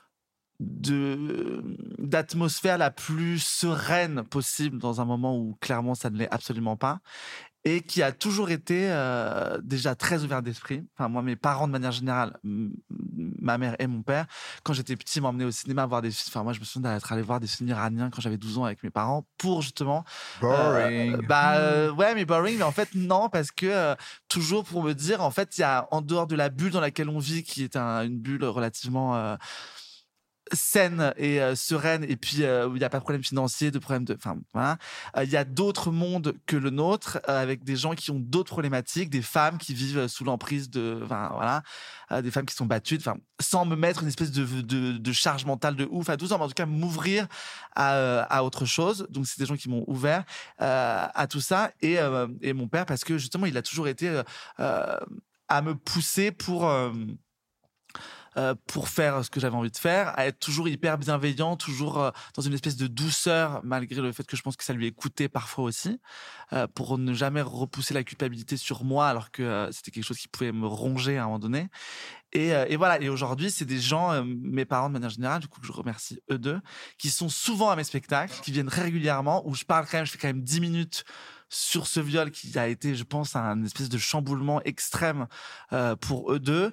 de d'atmosphère la plus sereine possible dans un moment où clairement ça ne l'est absolument pas, et qui a toujours été euh, déjà très ouvert d'esprit. Enfin, moi, mes parents de manière générale, m- ma mère et mon père, quand j'étais petit, m'emmenaient au cinéma voir des films. Enfin, moi, je me souviens d'être allé voir des films iraniens quand j'avais douze ans avec mes parents pour justement Boring. Euh, bah euh, ouais, mais boring, mais en fait non, parce que euh, toujours pour me dire, en fait, il y a en dehors de la bulle dans laquelle on vit, qui est un- une bulle relativement euh, saine et euh, sereine, et puis euh, où il n'y a pas de problème financier, de problème de, enfin voilà, Euh, il y a d'autres mondes que le nôtre, euh, avec des gens qui ont d'autres problématiques, des femmes qui vivent euh, sous l'emprise de, enfin voilà, euh, des femmes qui sont battues, enfin sans me mettre une espèce de, de, de charge mentale de ouf à douze ans, mais en tout cas m'ouvrir à, euh, à autre chose. Donc c'est des gens qui m'ont ouvert euh, à tout ça, et, euh, et mon père, parce que justement il a toujours été euh, euh, à me pousser pour euh, euh, pour faire ce que j'avais envie de faire, à être toujours hyper bienveillant, toujours euh, dans une espèce de douceur, malgré le fait que je pense que ça lui ait coûté parfois aussi, euh, pour ne jamais repousser la culpabilité sur moi, alors que euh, c'était quelque chose qui pouvait me ronger à un moment donné. Et, euh, et voilà. Et aujourd'hui, c'est des gens, euh, mes parents de manière générale, du coup, que je remercie eux deux, qui sont souvent à mes spectacles, qui viennent très régulièrement, où je parle quand même, je fais quand même dix minutes sur ce viol qui a été, je pense, un espèce de chamboulement extrême euh, pour eux deux.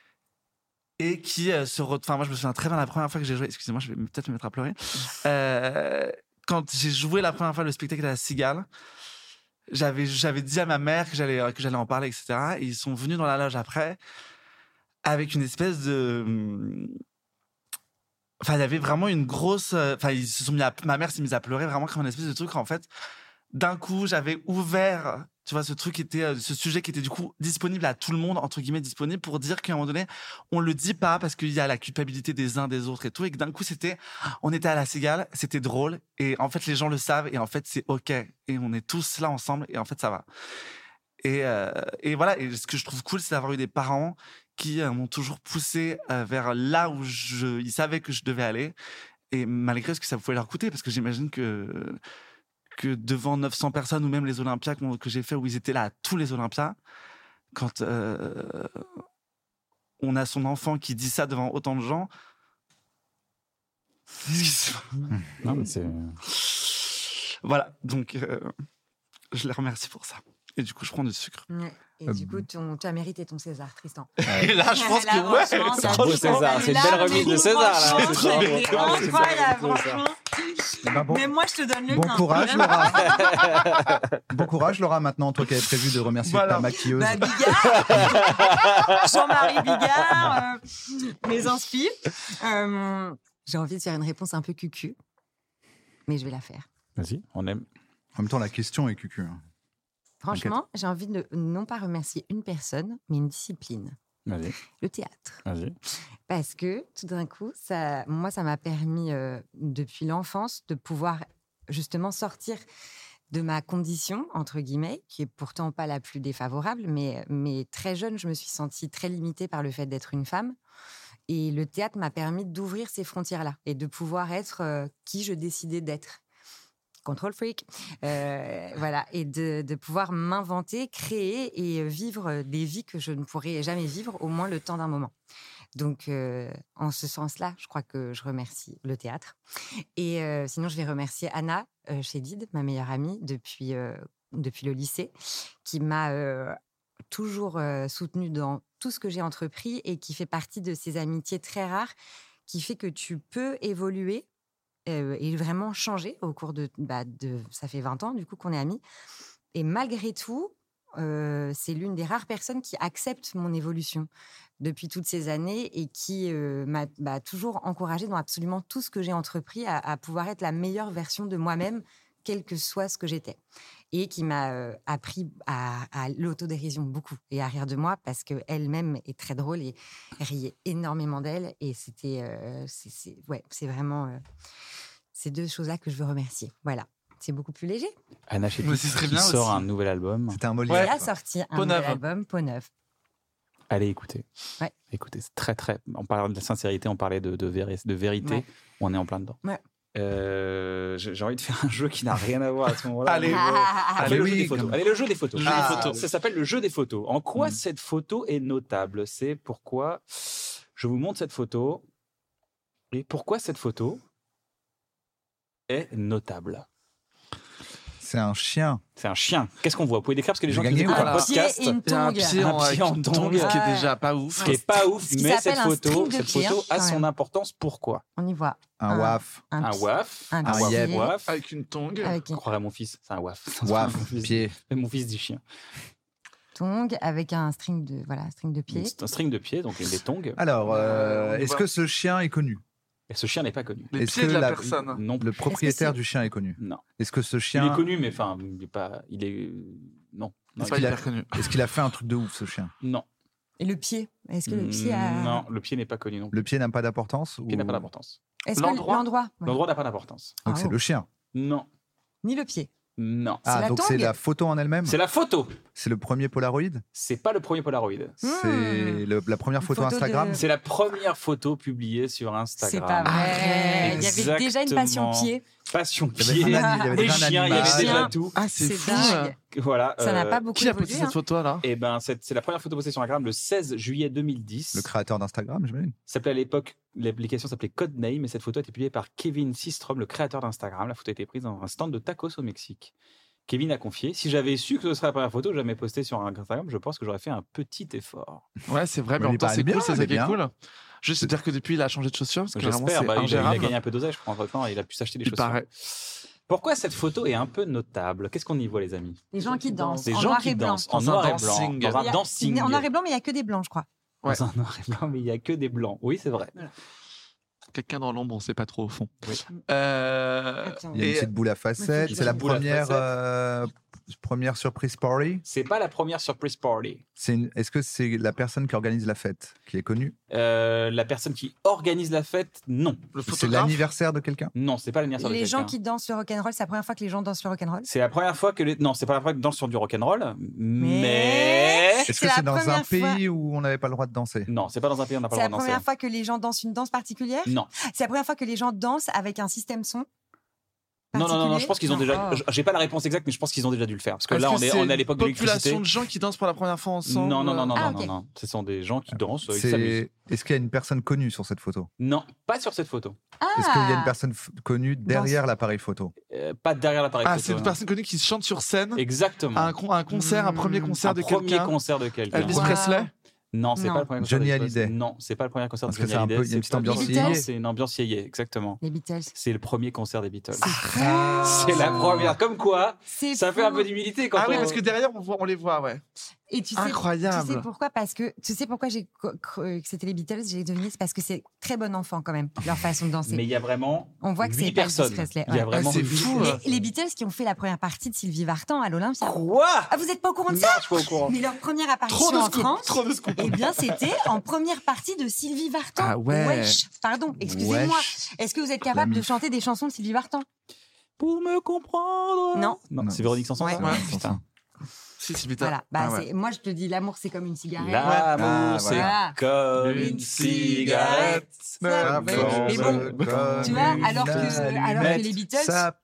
Et qui euh, se re... enfin moi je me souviens très bien la première fois que j'ai joué, excusez-moi, je vais peut-être me mettre à pleurer, euh, quand j'ai joué la première fois le spectacle à la Cigale, j'avais j'avais dit à ma mère que j'allais que j'allais en parler, etc., et ils sont venus dans la loge après avec une espèce de, enfin il y avait vraiment une grosse, enfin ils se sont mis à... ma mère s'est mise à pleurer vraiment comme une espèce de truc, en fait d'un coup j'avais ouvert, tu vois, ce truc qui était, ce sujet qui était du coup disponible à tout le monde, entre guillemets disponible, pour dire qu'à un moment donné on le dit pas parce qu'il y a la culpabilité des uns des autres et tout, et que d'un coup c'était, on était à la Cigale, c'était drôle, et en fait les gens le savent, et en fait c'est ok, et on est tous là ensemble, et en fait ça va. Et, euh, et voilà, et ce que je trouve cool, c'est d'avoir eu des parents qui euh, m'ont toujours poussé euh, vers là où je, ils savaient que je devais aller, et malgré ce que ça pouvait leur coûter, parce que j'imagine que que devant neuf cents personnes, ou même les Olympias que, que j'ai fait, où ils étaient là à tous les Olympias, quand euh, on a son enfant qui dit ça devant autant de gens. Non, mais c'est... Voilà, donc euh, je les remercie pour ça. Et du coup, je prends du sucre. Ouais. Et Euh, du coup, ton- tu as mérité ton César, Tristan. Et là, je pense Là, que ouais, franchement, c'est t'as un beau dit César, qu'on c'est une allait belle là, remise de mais César, là. franchement, C'est ça, c'était bravo, bravo, incroyable, c'est ça. franchement. Eh ben, bon, Mais moi, je te donne le bon mien. courage, Laura. Bon courage, Laura. Maintenant, toi qui avais prévu de remercier Voilà. ta maquilleuse. Bah, Bigard, Jean-Marie Bigard, euh, mes inspi. Euh, j'ai envie de faire une réponse un peu cucu, mais je vais la faire. Vas-y, on aime. En même temps, la question est cucu. hein. Franchement, j'ai envie de non pas remercier une personne, mais une discipline. Vas-y, Le théâtre. vas-y. Parce que tout d'un coup, ça, moi, ça m'a permis, euh, depuis l'enfance, de pouvoir justement sortir de ma condition, entre guillemets, qui est pourtant pas la plus défavorable, mais, mais très jeune, je me suis sentie très limitée par le fait d'être une femme. Et le théâtre m'a permis d'ouvrir ces frontières-là et de pouvoir être euh, qui je décidais d'être. Control freak, euh, voilà, et de, de pouvoir m'inventer, créer et vivre des vies que je ne pourrais jamais vivre, au moins le temps d'un moment. Donc, euh, en ce sens-là, je crois que je remercie le théâtre. Et euh, sinon, je vais remercier Anna euh, Chédid, ma meilleure amie, depuis, euh, depuis le lycée, qui m'a euh, toujours euh, soutenue dans tout ce que j'ai entrepris et qui fait partie de ces amitiés très rares qui fait que tu peux évoluer euh, et vraiment changer au cours de, bah, de... Ça fait vingt ans, du coup, qu'on est amis. Et malgré tout, euh, c'est l'une des rares personnes qui accepte mon évolution depuis toutes ces années et qui euh, m'a bah, toujours encouragée dans absolument tout ce que j'ai entrepris à, à pouvoir être la meilleure version de moi-même, quel que soit ce que j'étais. Et qui m'a euh, appris à, à l'autodérision beaucoup et à rire de moi parce qu'elle-même est très drôle et riait énormément d'elle. Et c'était... Euh, c'est, c'est, ouais, c'est vraiment euh, ces deux choses-là que je veux remercier. Voilà. C'est beaucoup plus léger. Anna Chédid qui très bien sort aussi. un nouvel album. C'était un Molière. Elle a quoi. sorti un Peau nouvel neuve. album, Peau neuve. Allez écouter. Ouais. Écoutez, c'est très très. On parlait de la sincérité, on parlait de, de, véri- de vérité. Ouais. On est en plein dedans. Ouais. Euh, j'ai j'ai envie de faire un jeu qui n'a rien à voir à ce moment-là. Allez. On Ah, fait le oui, jeu des photos. comme- Allez, le jeu des photos. Le jeu des Ah, photos. Ça s'appelle le jeu des photos. En quoi Mm. cette photo est notable? C'est pourquoi je vous montre cette photo et pourquoi cette photo est notable. C'est un chien. C'est un chien. Qu'est-ce qu'on voit? Vous pouvez décrire parce que les J'ai gens qui gagné écoutent ou un pas Un pied podcast, et une Il y a un tongue. pied en, Un pied en avec une tongue. tongue, ce qui est Ouais. déjà pas ouf. ce qui est pas ouf, Ce qui mais s'appelle cette un photo, string de cette pied, photo hein, a quand son même. importance. Pourquoi? On y voit. Un Un- waf. Un, Un pied waf, un un waf, yep. pied waf. Avec une tongue. avec une Croirais à mon fils, c'est un waf. Waf. Mon fils- Pied. Mais mon fils dit chien. tongue, avec un string de, voilà, un string de pied. C'est un string de pied, donc des tongs. Alors, euh, Euh, on est-ce voit. que ce chien est connu? Et ce chien n'est pas connu. Les Est-ce pieds que de la, la- personne. Non, Le propriétaire c'est- du chien est connu. non. Est-ce que ce Il chien, est connu, mais enfin, il est pas. Il est. Non. Non, C'est pas il- il a- hyper connu. est-ce qu'il a fait un truc de ouf, ce chien? non. Et le pied. Est-ce que le pied a... Non, le pied n'est pas connu non plus. Le pied n'a pas d'importance? Le pied n'a ou- pas d'importance. Est-ce que L'endroit l'endroit ouais. L'endroit n'a pas d'importance. Donc Ah, c'est oh. le chien. Non. Ni le pied. Non. C'est Ah, la donc c'est tongue. la photo en elle-même? C'est la photo. C'est le premier Polaroid? C'est pas le premier Polaroid. C'est le- la première Une photo, photo Instagram? de- C'est la première photo publiée sur Instagram. C'est pas vrai. Il y avait déjà une passion Exactement. pied. Passion Il y avait pied. déjà un- il y avait Des déjà un chiens, il y avait animal. déjà Chien. tout. Ah, c'est C'est fou. dingue. Voilà. Ça n'a euh, pas beaucoup Qui a évolué. posté cette hein. photo là? Eh ben, c'est c'est la première photo postée sur Instagram le seize juillet deux mille dix. Le créateur d'Instagram, j'imagine. Ça s'appelait à l'époque, l'application s'appelait Codename et cette photo a été publiée par Kevin Systrom, le créateur d'Instagram. La photo a été prise dans un stand de tacos au Mexique. Kevin a confié: si j'avais su que ce serait la première photo jamais postée sur Instagram, je pense que j'aurais fait un petit effort. Ouais, c'est vrai, mais Mais en même il temps, paraît c'est bien, cool, c'est il ça est qui est bien. cool. Juste dire que depuis, il a changé de chaussures, parce que vraiment, J'espère. c'est Bah, il, a, il a ingérable. gagné un peu d'oseille, je crois, entre-temps, et il a pu s'acheter des Il chaussures. paraît. Pourquoi cette photo est un peu notable? Qu'est-ce qu'on y voit, les amis? Les gens qui dansent. Des en gens noir qui et blanc. dansent en Dans un noir et blanc. dancing. Dans Il un y a- dancing. En noir et blanc, mais il n'y a que des blancs, je crois. Ouais. Dans un noir et blanc, mais il n'y a que des blancs. Oui, c'est vrai. Quelqu'un dans l'ombre, on sait pas trop au fond. Oui. Euh, Attends. Il y a une Et- petite boule à facettes. Une C'est la petite boule à première, facettes. euh, première surprise party. C'est pas la première surprise party. C'est une- Est-ce que c'est la personne qui organise la fête qui est connue? Euh, la personne qui organise la fête, non. Le C'est photographe. l'anniversaire de quelqu'un? Non, c'est pas l'anniversaire de Les gens quelqu'un. qui dansent le rock'n'roll, c'est la première fois que les gens dansent le rock'n'roll. C'est la première fois que les... Non, c'est pas la première fois que dansent sur du rock'n'roll, mais... Mais- Est-ce C'est que la c'est dans un première fois- pays où on n'avait pas le droit de danser? Non, c'est pas dans un pays où on n'a pas C'est le la droit de première danser. fois que les gens dansent une danse particulière. Non. C'est la première fois que les gens dansent avec un système son. Non, non, non, non, particulier. je pense qu'ils ont Non. déjà... Oh. J'ai pas la réponse exacte, mais je pense qu'ils ont déjà dû le faire. Parce que Est-ce là, que on est, c'est on est à l'époque de une l'électricité. population de gens qui dansent pour la première fois ensemble. Non, non, non, non, Ah, non, ok. non, non. Ce sont des gens qui dansent, euh, ils s'amusent. C'est... Est-ce qu'il y a une personne connue sur cette photo? Non, pas sur cette photo. Est-ce qu'il y a une Ah. personne f- connue derrière l'appareil photo? Euh, pas derrière l'appareil Ah, photo. c'est une non. personne connue qui chante sur scène Exactement. à un, con- un concert, un premier Hmm. concert Un de premier quelqu'un. concert de quelqu'un. Elvis Wow. Presley. Non, c'est Non. pas le premier concert Johnny d'Elvis Presley. Hallyday. Non, c'est pas le premier concert Parce de que Johnny c'est un Hallyday. peu- il y a une C'est petite pas- ambiance Les Beatles. C'est une ambiance yéyé, exactement. Les Beatles. C'est le premier concert des Beatles. Ah. C'est la première. Comme quoi, C'est ça fou. fait un peu d'humilité quand Ah oui, on... parce que derrière, on, voit, on les voit, ouais. Et tu sais, Incroyable. Tu sais pourquoi? Parce que tu sais pourquoi j'ai co- cru que c'était les Beatles. J'ai deviné, c'est parce que c'est très bon enfant quand même leur façon de danser. Mais il y a vraiment On voit que c'est huit pas Elvis personnes. Presley. Il y a Ouais. vraiment Ah, c'est huit- fou, Les, hein. les Beatles qui ont fait la première partie de Sylvie Vartan à l'Olympia. Quoi? Ah, vous êtes pas au courant de Non, ça? je suis pas au courant. Mais leur première Trop apparition de en scoop, France, trop de scoop. eh bien, c'était en première partie de Sylvie Vartan. Ah ouais. Wesh. Pardon, excusez-moi. Wesh. Est-ce que vous êtes capable La de mif. chanter des chansons de Sylvie Vartan? Pour me comprendre. Non. Non, Non. c'est Véronique Sanson. Ouais. ça Ouais. Putain. Si, c'est putain. Voilà. Bah, Ah ouais. c'est- moi, je te dis, l'amour, c'est comme une cigarette. L'amour, Ah, c'est voilà. comme Une une cigarette. Ça, Ça mais- fonce mais bon, comme tu vois, une alors que- alors que les allumette. Beatles- Ça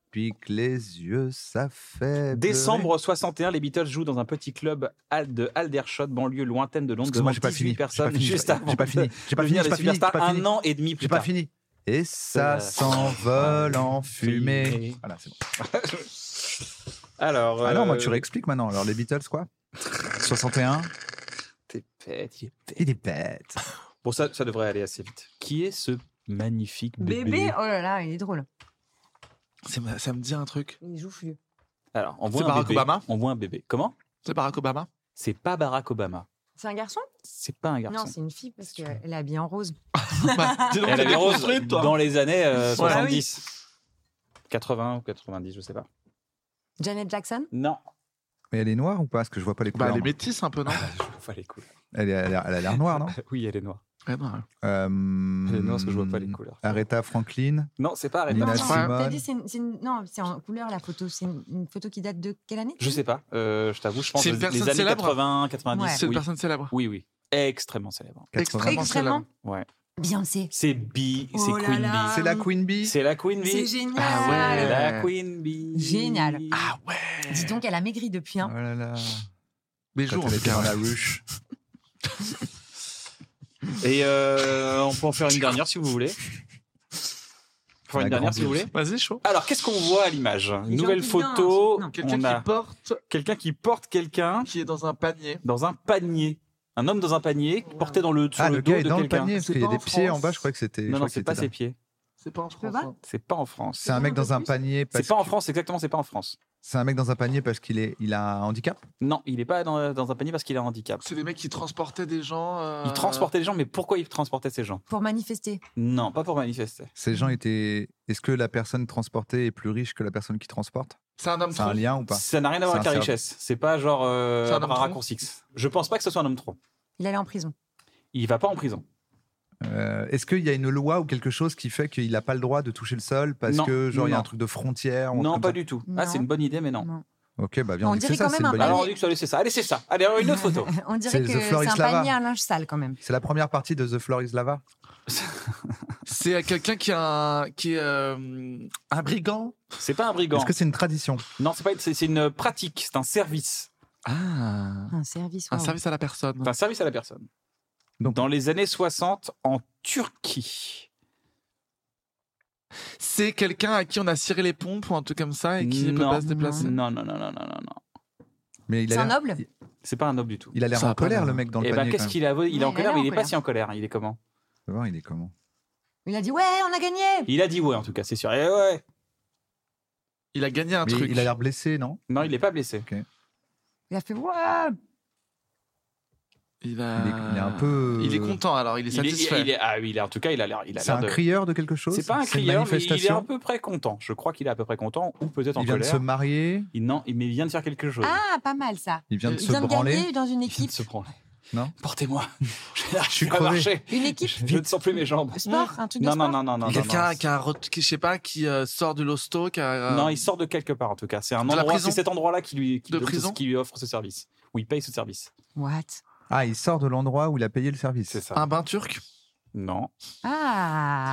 pique les yeux, ça fait. Décembre soixante et un, les Beatles jouent dans un petit club de Aldershot, banlieue lointaine de Londres, devant Excuse-moi, j'ai pas dix-huit fini. personnes, J'ai pas fini, juste j'ai pas- avant j'ai pas fini, j'ai pas de fini, devenir j'ai les pas fini, superstars, j'ai pas fini. un an et demi plus J'ai pas tard. fini. Et ça Euh, s'envole en fumée. fumée. Voilà, c'est bon. Alors, Ah non, moi euh, tu réexpliques maintenant. Alors les Beatles, quoi soixante et un. T'es bête, il est bête. Il est bête. Bon, ça, ça devrait aller assez vite. Qui est ce magnifique bébé, Bébé, oh là là, il est drôle. C'est- Ça me dit un truc. Il joue fou. Alors, on C'est voit un Barack bébé. Obama On voit un bébé. Comment? C'est Barack Obama. C'est pas Barack Obama. C'est un garçon? C'est pas un garçon. Non, c'est une fille parce qu'elle est habillée en rose. Bah, dis donc, Elle t'es avait rose déconstruite, toi. dans les années euh, Ouais. soixante-dix. quatre-vingts ou quatre-vingt-dix, je sais pas. Janet Jackson? Non. Mais elle est noire ou pas? Parce que je vois pas les Bah, couleurs. elle est moi. métisse un peu, non Je vois pas les couleurs. elle, est- elle a elle a l'air noire, non? Oui, elle est noire. Ouais, non. Euh, Elle est noire parce que je vois pas les couleurs. Aretha Franklin. Non, c'est pas Nina Aretha. non, Simone. t'as dit c'est une, c'est une- non, c'est en couleur la photo. C'est une, une photo qui date de quelle année? Je sais pas. Euh, je t'avoue, je pense C'est une les personne années célèbre quatre-vingts, quatre-vingt-dix. Ouais. C'est une oui. personne célèbre. oui, oui. Extrêmement célèbre. Extrêmement Extrêmement. Ouais. Beyoncé. C'est B, Oh c'est là Queen là. Bee. C'est la Queen Bee. C'est la Queen Bee. C'est génial. Ah ouais. C'est la Queen Bee. Génial. Ah ouais. Dis donc, elle a maigri depuis. Hein. Oh là là. Les Quand jours, en elle tout était cas. dans la ruche. Et euh, on peut en faire une dernière si vous voulez. On peut faire La une dernière grande si vous voulez. Vas-y, chaud. Alors, qu'est-ce qu'on voit à l'image? Les Une nouvelle gens qui photo. dansent. Non. Quelqu'un On a qui porte, quelqu'un qui porte quelqu'un qui est dans un panier. dans un panier. Un homme dans un panier porté dans le, sur Ah, le, le dos gars est de dans le quelqu'un. panier parce C'est qu'il y a pas des en pieds en France. bas. Je crois que c'était. je Non, non, crois que c'est pas c'était ses là. pieds. C'est pas en peux France. voir hein. C'est pas en France. C'est un mec dans un panier. parce C'est pas en que- France, exactement, c'est pas en France. C'est un mec dans un panier parce qu'il est, il a un handicap. Non, il est pas dans, dans un panier parce qu'il a un handicap. C'est des mecs qui transportaient des gens. euh, Il transportait les gens, mais pourquoi il transportait ces gens? Pour manifester. Non, pas pour manifester. Ces gens étaient. Est-ce que la personne transportée est plus riche que la personne qui transporte? C'est un homme C'est un tronc. lien ou pas? Ça n'a rien à voir avec C'est la un richesse. C'est pas genre euh, C'est un un homme tronc raccourci. Je pense pas que ce soit un homme trop. Il allait en prison. Il va pas en prison. Euh, Est-ce qu'il y a une loi ou quelque chose qui fait qu'il n'a pas le droit de toucher le sol parce Non, que genre il y a non. un truc de frontière ou un Non, truc pas comme du tout. Non. Ah, c'est une bonne idée, mais non. Non. ça Ok, bah viens, On on dit que c'est dirait ça, quand c'est même une un bonne panier. Alors idée. on dit que ça, c'est ça. Allez, c'est ça. Allez, alors, une autre photo. On dirait C'est que The c'est Floor is un Lava. panier à linge sale quand même. C'est la première partie de The Floor is Lava. C'est euh, quelqu'un qui, a un- qui est euh, un brigand. C'est pas un brigand. Est-ce que c'est une tradition? Non, c'est pas. C'est c'est une pratique. C'est un service. Ah. Un service. Un waouh. service à la personne. C'est un service à la personne. Donc- Dans les années soixante, en Turquie. C'est quelqu'un à qui on a ciré les pompes ou un truc comme ça et qui ne peut Non. pas se déplacer. Non, non, non, non, non, non, non. Mais il C'est a un l'air- noble? C'est pas un noble du tout. Il a l'air Ça en va pas, colère, non. le mec dans le Et bah, panier. qu'est-ce quand qu'il a Il est Ouais, en il a colère, l'air mais en il est pas colère. si en colère. Il est comment? même. Faut voir, il est comment? Il a dit ouais, on a gagné. Il a dit ouais, en tout cas, c'est sûr. Et ouais. Il a gagné un Mais truc. il a l'air blessé, non? Non, il est pas blessé. Il a fait ouais. Il, a- Il est- il est un peu- Il est content alors, il est Il est, satisfait. il est- ah oui, il est, en tout cas, il a l'air. Il a C'est l'air un de. crieur de quelque chose? C'est pas un une crieur, mais il est à manifestation peu près content. Je crois qu'il est à peu près content, ou peut-être en Il vient de colère. se marier, Il, non, il- mais il vient de faire quelque chose. Ah, pas mal ça. il vient de Il se vient de branler. gagner dans une Il vient équipe. de se prendre. Non. Portez-moi. Je Je suis pas crevé. marcher. Une équipe Je, je ne sens plus mes jambes. sport, un truc de Non, sport. non, non, non, non. Quelqu'un non, qui a un ret- qui, je sais pas, qui euh, sort de l'hosto, qui a. euh, Non, il sort de quelque part en tout cas. C'est un De la endroit. prison C'est cet endroit-là qui lui qui, De donne ce- prison qui lui offre ce service. Où il paye ce service. What? Ah, il sort de l'endroit où il a payé le service. C'est ça. Un bain turc. Non. Ah.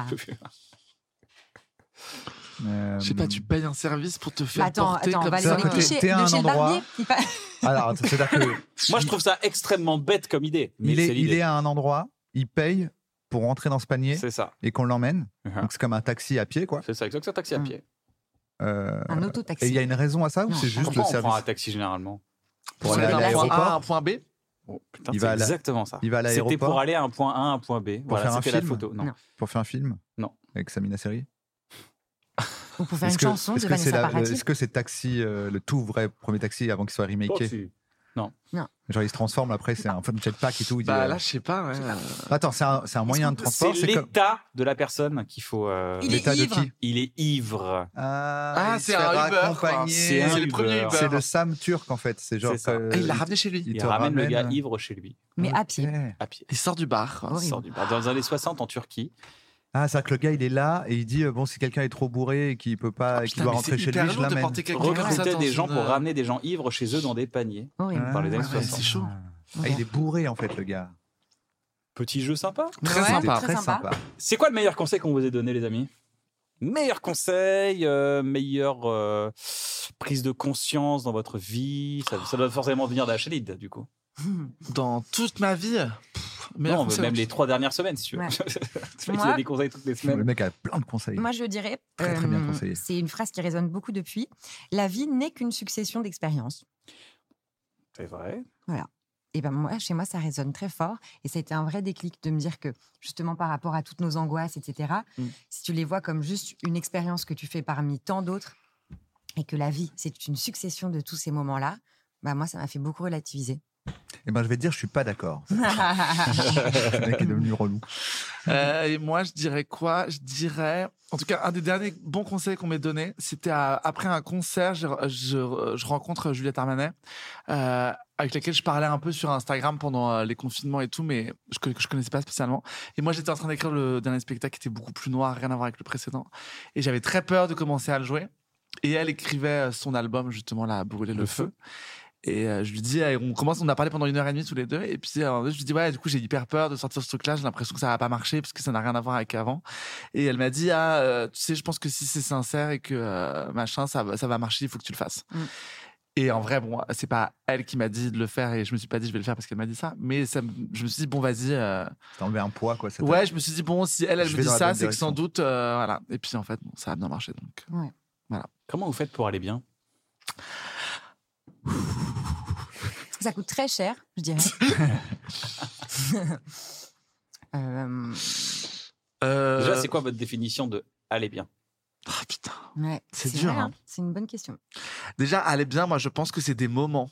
Euh, Je sais pas, tu payes un service pour te faire Bah, attends, porter attends, on comme va ça, aller à sur côté. les clichés T'es à de un chez le endroit- barbier. Il pa- Alors, c'est-à-dire que Moi, je trouve ça extrêmement bête comme idée. Mais il est, c'est il l'idée. est à un endroit, il paye pour rentrer dans ce panier C'est ça. et qu'on l'emmène. Uh-huh. Donc c'est comme un taxi à pied, quoi. C'est ça, exactement. Un taxi à Hum. pied. Euh, Un et auto-taxi. il y a une raison à ça ou Non, c'est juste Pourquoi le on service? prend un taxi généralement? Pour pour aller aller à d'un point l'aéroport. A à un point B. Oh, putain, Il c'est va à la- exactement ça. il va à C'était l'aéroport pour aller à un point A, un point B. Voilà, faire un c'était la film photo. Non. Non. Pour faire un film? Non. Avec Samina Seri? Ou pour faire Est-ce une que chanson de est-ce que c'est Vanessa la- Paradis. est-ce que c'est Taxi, euh, le tout vrai premier taxi avant qu'il soit Oh, remaké? tu- Genre il se transforme après, c'est un jetpack et tout. il dit, Bah euh, là, je sais pas. Ouais. Attends, c'est un, c'est un moyen de C'est transport. C'est comme l'état de la personne qu'il faut. euh, Il est l'état de ivre. qui? Il est ivre. Ah, Ah, il se c'est fait un Uber, quoi. raccompagner. C'est un C'est le Uber. premier Uber. C'est le Sam turc en fait. C'est genre. C'est ça. euh, Ah, il l'a ramené chez lui. il Il, te ramène, le ramène, gars euh, ivre chez lui, Mais à pied. Ok. à pied. Il sort du bar. Il Horrible. sort du bar. Dans les années soixante en Turquie. Ah, c'est-à-dire que le gars il est là et il dit euh, bon, si quelqu'un est trop bourré et qu'il peut pas, et qu'il Putain, doit mais rentrer c'est chez hyper lui, je lourd de l'amène. porter quelqu'un comme ça Recrutait dans des gens une- pour ramener des gens ivres chez eux dans des paniers. Horrible. Dans les années Ah, ouais, soixante. c'est chaud. Ah, il est bourré en fait le gars. Petit jeu sympa. Très Ouais, sympa. très sympa. C'est quoi le meilleur conseil qu'on vous ait donné, les amis? Meilleur conseil, euh, meilleure euh, prise de conscience dans votre vie. Ça, ça doit forcément venir d'Achlid, du coup. Dans toute ma vie pff, meilleur Non, conseil, même je- les trois dernières semaines, si tu veux. Ouais. Tu Moi- as des conseils toutes les Le semaines. mec a plein de conseils. Moi, je dirais, Très, très bien euh, conseillé. c'est une phrase qui résonne beaucoup depuis. La vie n'est qu'une succession d'expériences. C'est vrai. Et ben moi, chez moi, ça résonne très fort. Et ça a été un vrai déclic de me dire que, justement, par rapport à toutes nos angoisses, et cetera, Mm. si tu les vois comme juste une expérience que tu fais parmi tant d'autres, et que la vie, c'est une succession de tous ces moments-là, bah moi, ça m'a fait beaucoup relativiser. Eh ben, je vais te dire, je suis pas d'accord. Le mec est devenu relou. Euh, et moi, je dirais quoi? Je dirais, en tout cas, un des derniers bons conseils qu'on m'ait donné, c'était à- après un concert, je, je, je rencontre Juliette Armanet, euh, avec laquelle je parlais un peu sur Instagram pendant euh, les confinements et tout, mais je, que je connaissais pas spécialement. Et moi, j'étais en train d'écrire le dernier spectacle qui était beaucoup plus noir, rien à voir avec le précédent. Et j'avais très peur de commencer à le jouer. Et elle écrivait son album, justement, là, Brûler le, Le feu. feu. Et euh, je lui dis, eh, on commence, on a parlé pendant une heure et demie tous les deux. Et puis, euh, je lui dis, ouais, du coup, j'ai hyper peur de sortir ce truc-là. J'ai l'impression que ça va pas marcher parce que ça n'a rien à voir avec avant. Et elle m'a dit, ah, euh, tu sais, je pense que si c'est sincère et que euh, machin, ça va, ça va marcher, il faut que tu le fasses. Mm. Et en vrai, bon, c'est pas elle qui m'a dit de le faire et je me suis pas dit je vais le faire parce qu'elle m'a dit ça. Mais ça, me- je me suis dit, bon, vas-y. euh, T'as enlevé un poids, quoi. ça t'a- Ouais, je me suis dit, bon, si elle, elle Je me vais dit dans la ça, bonne c'est que sans direction. doute, euh, voilà. Et puis, en fait, bon, ça a bien marché. Donc. Comment vous faites pour aller bien? Ça coûte très cher, je dirais. Euh, Euh, Déjà, c'est quoi votre définition de aller bien? ah, putain. ouais, C'est dur, vrai, hein. C'est une bonne question. Déjà, aller bien, moi, je pense que c'est des moments.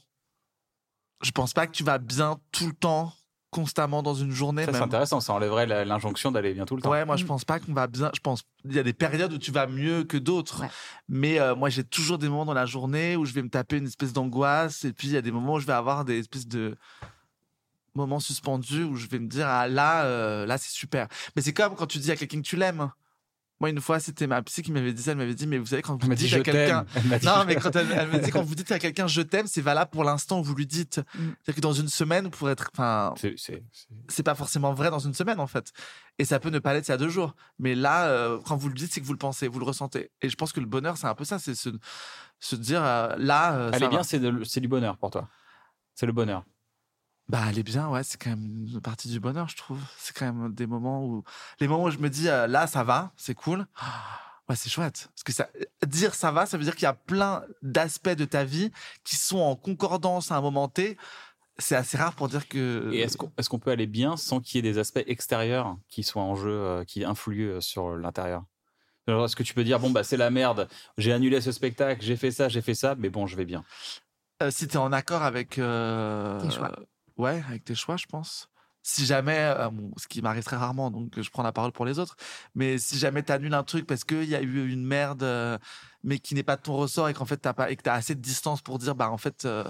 Je pense pas que tu vas bien tout le temps, constamment dans une journée. Ça, c'est même. intéressant. Ça enlèverait la- l'injonction d'aller bien tout le temps. Ouais, moi, je Mm. pense pas qu'on va bien. Je pense il y a des périodes où tu vas mieux que d'autres. Ouais. Mais euh, moi, j'ai toujours des moments dans la journée où je vais me taper une espèce d'angoisse. Et puis, il y a des moments où je vais avoir des espèces de moments suspendus où je vais me dire, ah là, euh, là, c'est super. Mais c'est comme quand tu dis à quelqu'un que tu l'aimes. Moi, une fois, c'était ma psy qui m'avait dit ça. Elle m'avait dit, mais vous savez, quand Elle vous m'a dit dites je à quelqu'un. t'aime. Elle m'a dit, Non, je mais t'aime. quand elle, elle me dit, quand vous dites à quelqu'un je t'aime, c'est valable pour l'instant où vous lui dites. Mm. C'est-à-dire que dans une semaine, pour être. Enfin, C'est- c'est- c'est- c'est pas forcément vrai dans une semaine, en fait. Et ça peut ne pas l'être il y a deux jours. Mais là, euh, quand vous le dites, c'est que vous le pensez, vous le ressentez. Et je pense que le bonheur, c'est un peu ça. C'est se, se dire, euh, là. euh, ça Aller va. bien, c'est de- c'est du bonheur pour toi. C'est le bonheur. Bah, aller bien, ouais, c'est quand même une partie du bonheur, je trouve. C'est quand même des moments où. Les moments où je me dis, euh, là, ça va, c'est cool. Ah, ouais, c'est chouette. Parce que ça, dire ça va, ça veut dire qu'il y a plein d'aspects de ta vie qui sont en concordance à un moment T. C'est assez rare pour dire que. Et est-ce qu'on est-ce qu'on peut aller bien sans qu'il y ait des aspects extérieurs qui soient en jeu, euh, qui influent euh, sur l'intérieur? Alors, est-ce que tu peux dire, bon, bah, c'est la merde, j'ai annulé ce spectacle, j'ai fait ça, j'ai fait ça, mais bon, je vais bien. Euh, si tu es en accord avec. euh, Tes choix. Ouais, avec tes choix, je pense. Si jamais, euh, bon, ce qui m'arrive très rarement, donc je prends la parole pour les autres, mais si jamais tu annules un truc parce qu'il y a eu une merde, euh, mais qui n'est pas de ton ressort et qu'en fait, t'as pas, et que tu as assez de distance pour dire, bah en fait, euh,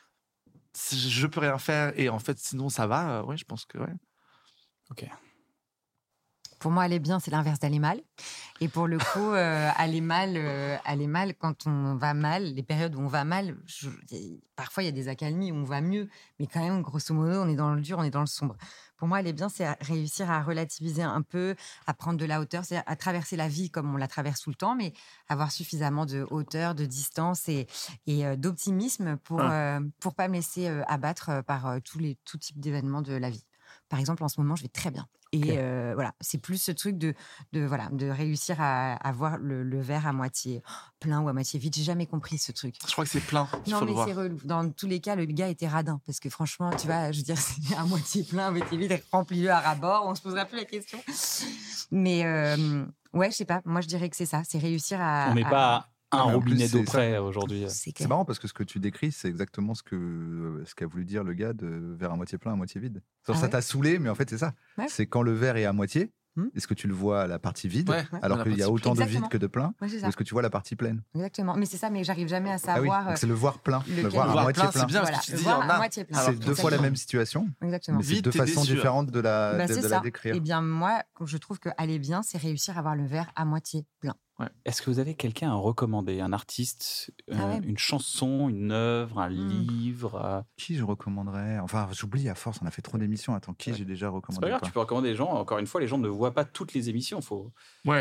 si je peux rien faire et en fait, sinon ça va, euh, ouais, je pense que ouais. Ok. Pour moi, aller bien, c'est l'inverse d'aller mal. Et pour le coup, euh, aller mal, euh, aller mal, quand on va mal, les périodes où on va mal, je- y a- parfois il y a des accalmies où on va mieux, mais quand même, grosso modo, on est dans le dur, on est dans le sombre. Pour moi, aller bien, c'est à- réussir à relativiser un peu, à prendre de la hauteur, c'est à traverser la vie comme on la traverse tout le temps, mais avoir suffisamment de hauteur, de distance et, et euh, d'optimisme pour euh, pour pas me laisser euh, abattre euh, par euh, tous les tout types d'événements de la vie. Par exemple, en ce moment, je vais très bien. Et Ok. euh, voilà, c'est plus ce truc de, de, voilà, de réussir à, à voir le, le verre à moitié plein ou à moitié vide. J'ai jamais compris ce truc. Je crois que c'est plein, il Non, faut le mais voir. c'est relou. Dans tous les cas, le gars était radin. Parce que franchement, tu vois, je veux dire, c'est à moitié plein, à moitié vide, remplis-le à ras-bord, on se posera plus la question. Mais euh, ouais, je sais pas, moi je dirais que c'est ça, c'est réussir à. On n'est à- pas à un Non, mais en plus, robinet d'eau c'est- près aujourd'hui. C'est C'est clair. marrant parce que ce que tu décris, c'est exactement ce que ce qu'a voulu dire le gars de verre à moitié plein, à moitié vide. Genre, Ah ça ouais t'a saoulé, mais en fait, c'est ça. Ouais. C'est quand le verre est à moitié, Hmm. est-ce que tu le vois à la partie vide, Ouais, alors la qu'il y a partie autant de Exactement. vide que de plein, Ouais, c'est ou ça. est-ce que tu vois la partie pleine? Exactement. Mais c'est ça, mais j'arrive jamais à Ah oui, savoir. donc c'est le voir plein, le lequel- voir Le à voir moitié plein, plein. c'est bien, Voilà, parce que tu le dis, voir il y en à a. moitié plein. Alors, C'est deux fois la même situation, Exactement. mais c'est Vite, deux t'es façons déçu. différentes de la, Bah, de, c'est de ça. la décrire. Eh bien, moi, je trouve que aller bien, c'est réussir à avoir le verre à moitié plein. Est-ce que vous avez quelqu'un à recommander? Un artiste, euh, Ah ouais. une chanson, une œuvre, un Hmm. livre euh, Qui je recommanderais? Enfin, j'oublie à force, on a fait trop d'émissions. Attends, qui Ouais. j'ai déjà C'est recommandé pas ou grave, pas tu peux recommander des gens. Encore une fois, les gens ne voient pas toutes les émissions. Faut... Ouais.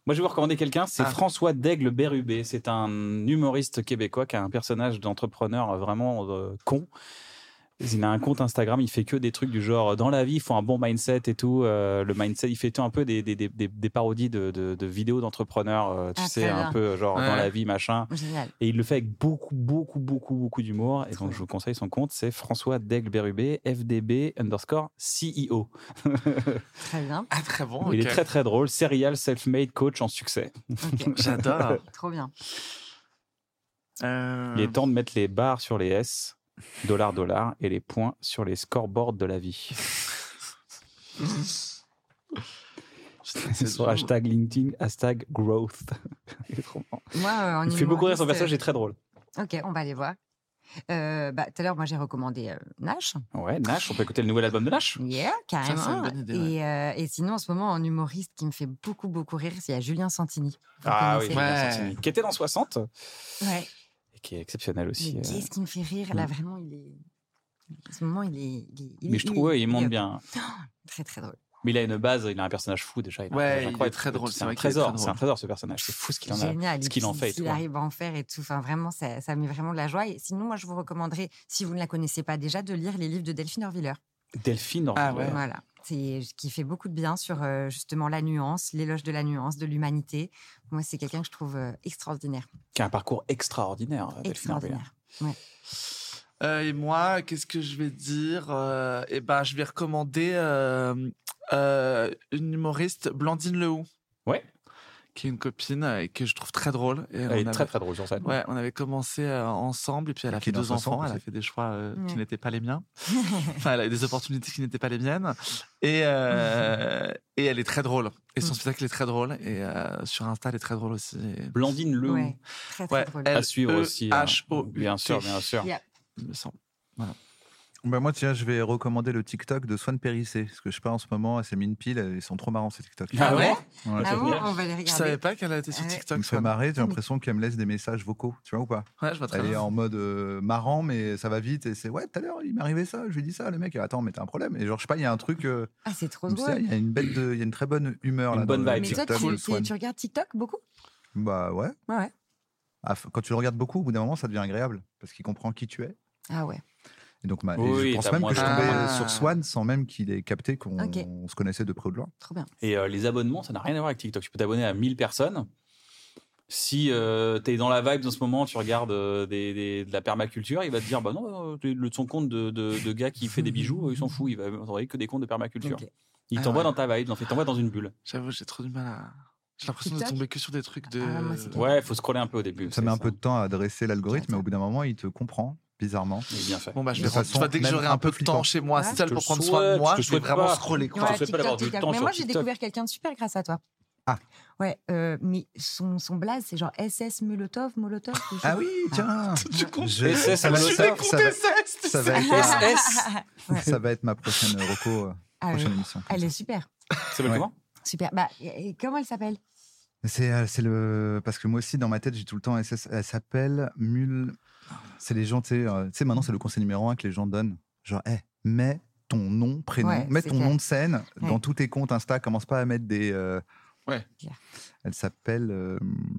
Moi, je vais vous recommander quelqu'un, c'est Ah. François Daigle-Bérubé. C'est un humoriste québécois qui a un personnage d'entrepreneur vraiment euh, con. Il a un compte Instagram, il fait que des trucs du genre dans la vie, il faut un bon mindset et tout. Euh, le mindset, il fait tout un peu des, des, des, des parodies de, de, de vidéos d'entrepreneurs, euh, tu Ah, sais, très un bien. peu genre Ouais. dans la vie, machin. Génial. Et il le fait avec beaucoup, beaucoup, beaucoup, beaucoup d'humour. Et Trop donc, bien. je vous conseille son compte, c'est François Daigle-Bérubé, F D B underscore C E O. Très bien. Ah, très bon. Il ok. est très, très drôle. Serial self-made coach en succès. Ok. J'adore. Trop bien. Euh, Il est temps de mettre les barres sur les S, dollar, dollar, et les points sur les scoreboards de la vie. c'est Sur dur. hashtag LinkedIn, hashtag growth. Il est trop marrant. Moi, euh, en Il fait beaucoup rire, son humoriste, personnage est très drôle. Ok, on va aller voir. Euh, bah, tout à l'heure, moi, j'ai recommandé euh, Nash. Ouais, Nash, on peut écouter le nouvel album de Nash. Yeah, carrément. c'est une bonne idée, ouais. et, euh, et sinon, en ce moment, en humoriste qui me fait beaucoup, beaucoup rire, il y a Julien Santini. Vous Ah oui, connaissez Ouais. Julien Santini, qui était dans soixante, Ouais. et qui est exceptionnel aussi. Mais euh. qu'est-ce qui me fait rire Là, vraiment, il est. En ce moment, il est. Il est- il Mais est- je trouve, ouais, il monte est bien. Très, très drôle. Mais il a une base, il a un personnage fou déjà. Il a un Ouais, personnage il est incroyable. très drôle, C'est c'est un vrai qu'il est trésor, très c'est un drôle. trésor ce personnage. C'est fou ce qu'il en a, Génial. ce Et qu'il en puis, fait. et ce qu'il tout, hein. arrive à en faire et tout. Enfin, vraiment, ça, ça met vraiment de la joie. Et sinon, moi, je vous recommanderais, si vous ne la connaissez pas déjà, de lire les livres de Delphine Orviller. Delphine, Ah Orviller. ouais. Voilà. C'est ce qui fait beaucoup de bien sur euh, justement la nuance, l'éloge de la nuance, de l'humanité. Moi, c'est quelqu'un que je trouve euh, extraordinaire. Qui a un parcours extraordinaire, Delphine Orviller. Extraordinaire. Ouais. Euh, et moi, qu'est-ce que je vais dire euh, Eh ben, je vais recommander euh, euh, une humoriste, Blandine Lehoux, Ouais, qui est une copine et que je trouve très drôle. Et elle on est avait- très très drôle sur scène. Ouais, on avait commencé euh, ensemble et puis elle a Qui fait est dans deux soixante enfants. Elle a aussi. fait des choix euh, qui Ouais. n'étaient pas les miens. Enfin, elle a eu des opportunités qui n'étaient pas les miennes. Et, euh, et elle est très drôle. Et son Mm. spectacle est très drôle. Et euh, sur Insta, elle est très drôle aussi. Et- Blandine Lehoux, Ouais. Très, très Ouais, drôle. elle- à suivre aussi. hein. H-O-U-T. Bien sûr, bien sûr. Yeah. Il me semble. Bah moi, tiens, je vais recommander le TikTok de Swan Périssé. Parce que je sais pas, en ce moment, elle s'est mis une pile. Ils sont trop marrants, ces TikTok. Ah ouais Ouais, Ah c'est bon, bien. on va les Je regarder. savais pas qu'elle était sur Ouais. Ça TikTok. me fait Swan. marrer. J'ai l'impression qu'elle me laisse des messages vocaux. Tu vois ou pas? Ouais, je vois très Elle est bien. en mode euh, marrant, mais ça va vite. Et c'est ouais, tout à l'heure, il m'est arrivé ça. Je lui ai dit ça. Le mec, attends, mais t'as un problème. Et genre, je sais pas, il y a un truc. euh, Ah, c'est trop comme ça, drôle. il y a une bête de, il y a une très bonne humeur Une là. bonne dans le vibe. Mais toi, TikTok tu, de tu- Swan. tu regardes TikTok beaucoup Bah ouais. Ouais. Ah, f- quand tu le regardes beaucoup, au bout d'un moment, ça devient agréable parce qu'il comprend qui tu es. Ah ouais. Et donc, ma- et Oui, je pense t'as même moins que je de- tombais Ah. sur Swan sans même qu'il ait capté qu'on Ok. on se connaissait de près ou de loin. Trop bien. Et euh, les abonnements, ça n'a rien à voir avec TikTok. Tu peux t'abonner à mille personnes. Si euh, tu es dans la vibe en ce moment, tu regardes euh, des, des- de la permaculture, il va te dire bah non, euh, le son compte de, de, de gars qui fait des bijoux, euh, il s'en fout, il va envoyer que des comptes de permaculture. Ok. Il Ah t'envoie ouais. dans ta vibe, en fait, il t'envoie dans une bulle. J'avoue, j'ai trop du mal à. J'ai l'impression de TikTok tomber que sur des trucs de. Ah, moi, c'est Ouais, il faut scroller un peu au début. Ça c'est met un peu de temps à dresser l'algorithme, mais au bout d'un moment, il te comprend, bizarrement. Il est bien fait. Bon, bah, je De vais prendre. façon Tu vois, dès que même j'aurai un un peu peu de temps flippant. chez moi, Ouais. seul Je pour te prendre soin de souhaite, moi, je te je vais souhaite vraiment pas. scroller. Quoi. Ouais, Ouais, je souhaite pas d'avoir du TikTok, temps Mais sur moi, j'ai TikTok. découvert quelqu'un de super grâce à toi. Ah. Ouais, euh, mais son, son blaze, c'est genre S S Molotov, Molotov. ou je sais Ah pas. oui, tiens. Tu comptes Je- S S ça va- Molotov. ça- comptes ça va- S S, tu ça sais. va être S ma- S Ouais. ça va être ma prochaine reco, euh, Ah ouais. prochaine émission. comme Elle ça. est super. Ça s'appelle Ouais. comment Super. Bah, et- et comment elle s'appelle C'est euh, c'est le parce que moi aussi dans ma tête j'ai tout le temps S S. Elle s'appelle Mule. C'est les gens, tu sais, euh, tu sais, maintenant c'est le conseil numéro un que les gens donnent. Genre, hey, mets ton nom, prénom, Ouais, mets c'est ton clair. nom de scène Ouais. dans tous tes comptes Insta. Commence pas à mettre des. euh, Ouais. Clair. Elle s'appelle. euh,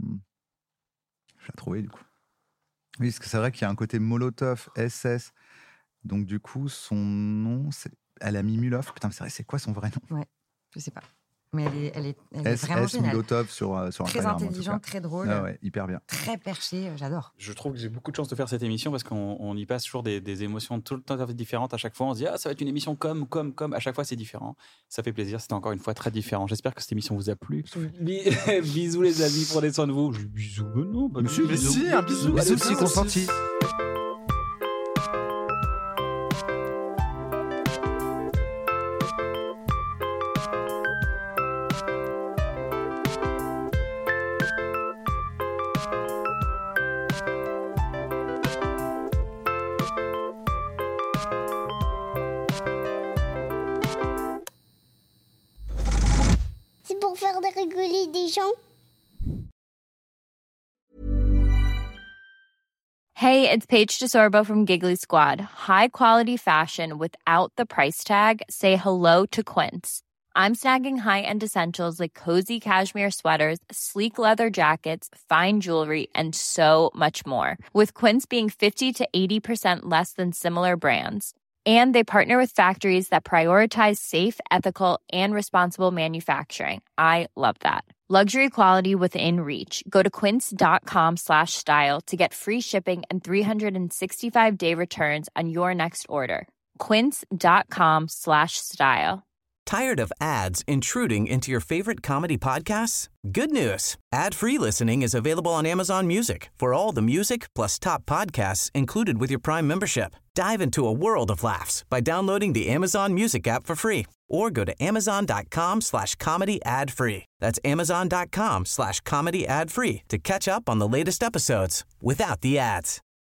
Je vais la trouver du coup. Oui, parce que c'est vrai qu'il y a un côté Molotov, S S. Donc du coup, son nom, c'est. Elle a mis Mulov. Putain, mais c'est vrai, c'est quoi son vrai nom? Je sais pas. Mais elle est, elle est, elle est S vraiment S géniale. Mulotov sur, euh, sur Très Instagram. en tout intelligente, cas. très drôle, Ah ouais, hyper bien. très perchée. euh, J'adore. Je trouve que j'ai beaucoup de chance de faire cette émission parce qu'on on y passe toujours des, des émotions tout le temps différentes. À chaque fois, on se dit ah, ça va être une émission comme, comme, comme. À chaque fois, c'est différent. Ça fait plaisir. C'était encore une fois très différent. J'espère que cette émission vous a plu. Bi- Bisous, les amis. Prenez soin de vous. Je- Bisous. Mais non, pas de Monsieur, Mais bisous. si, un bisou. Bisous, c'est si bien consenti. C'est pour faire de rigoler des gens. Hey, it's Paige DeSorbo from Giggly Squad. High quality fashion without the price tag. Say hello to Quince. I'm snagging high-end essentials like cozy cashmere sweaters, sleek leather jackets, fine jewelry, and so much more. With Quince being fifty to eighty percent less than similar brands. And they partner with factories that prioritize safe, ethical, and responsible manufacturing. I love that. Luxury quality within reach. Go to quince.com slash style to get free shipping and three sixty-five day returns on your next order. Quince.com slash style. Tired of ads intruding into your favorite comedy podcasts? Good news. Ad-free listening is available on Amazon Music for all the music plus top podcasts included with your Prime membership. Dive into a world of laughs by downloading the Amazon Music app for free or go to amazon.com slash comedy ad free. That's amazon.com slash comedy ad free to catch up on the latest episodes without the ads.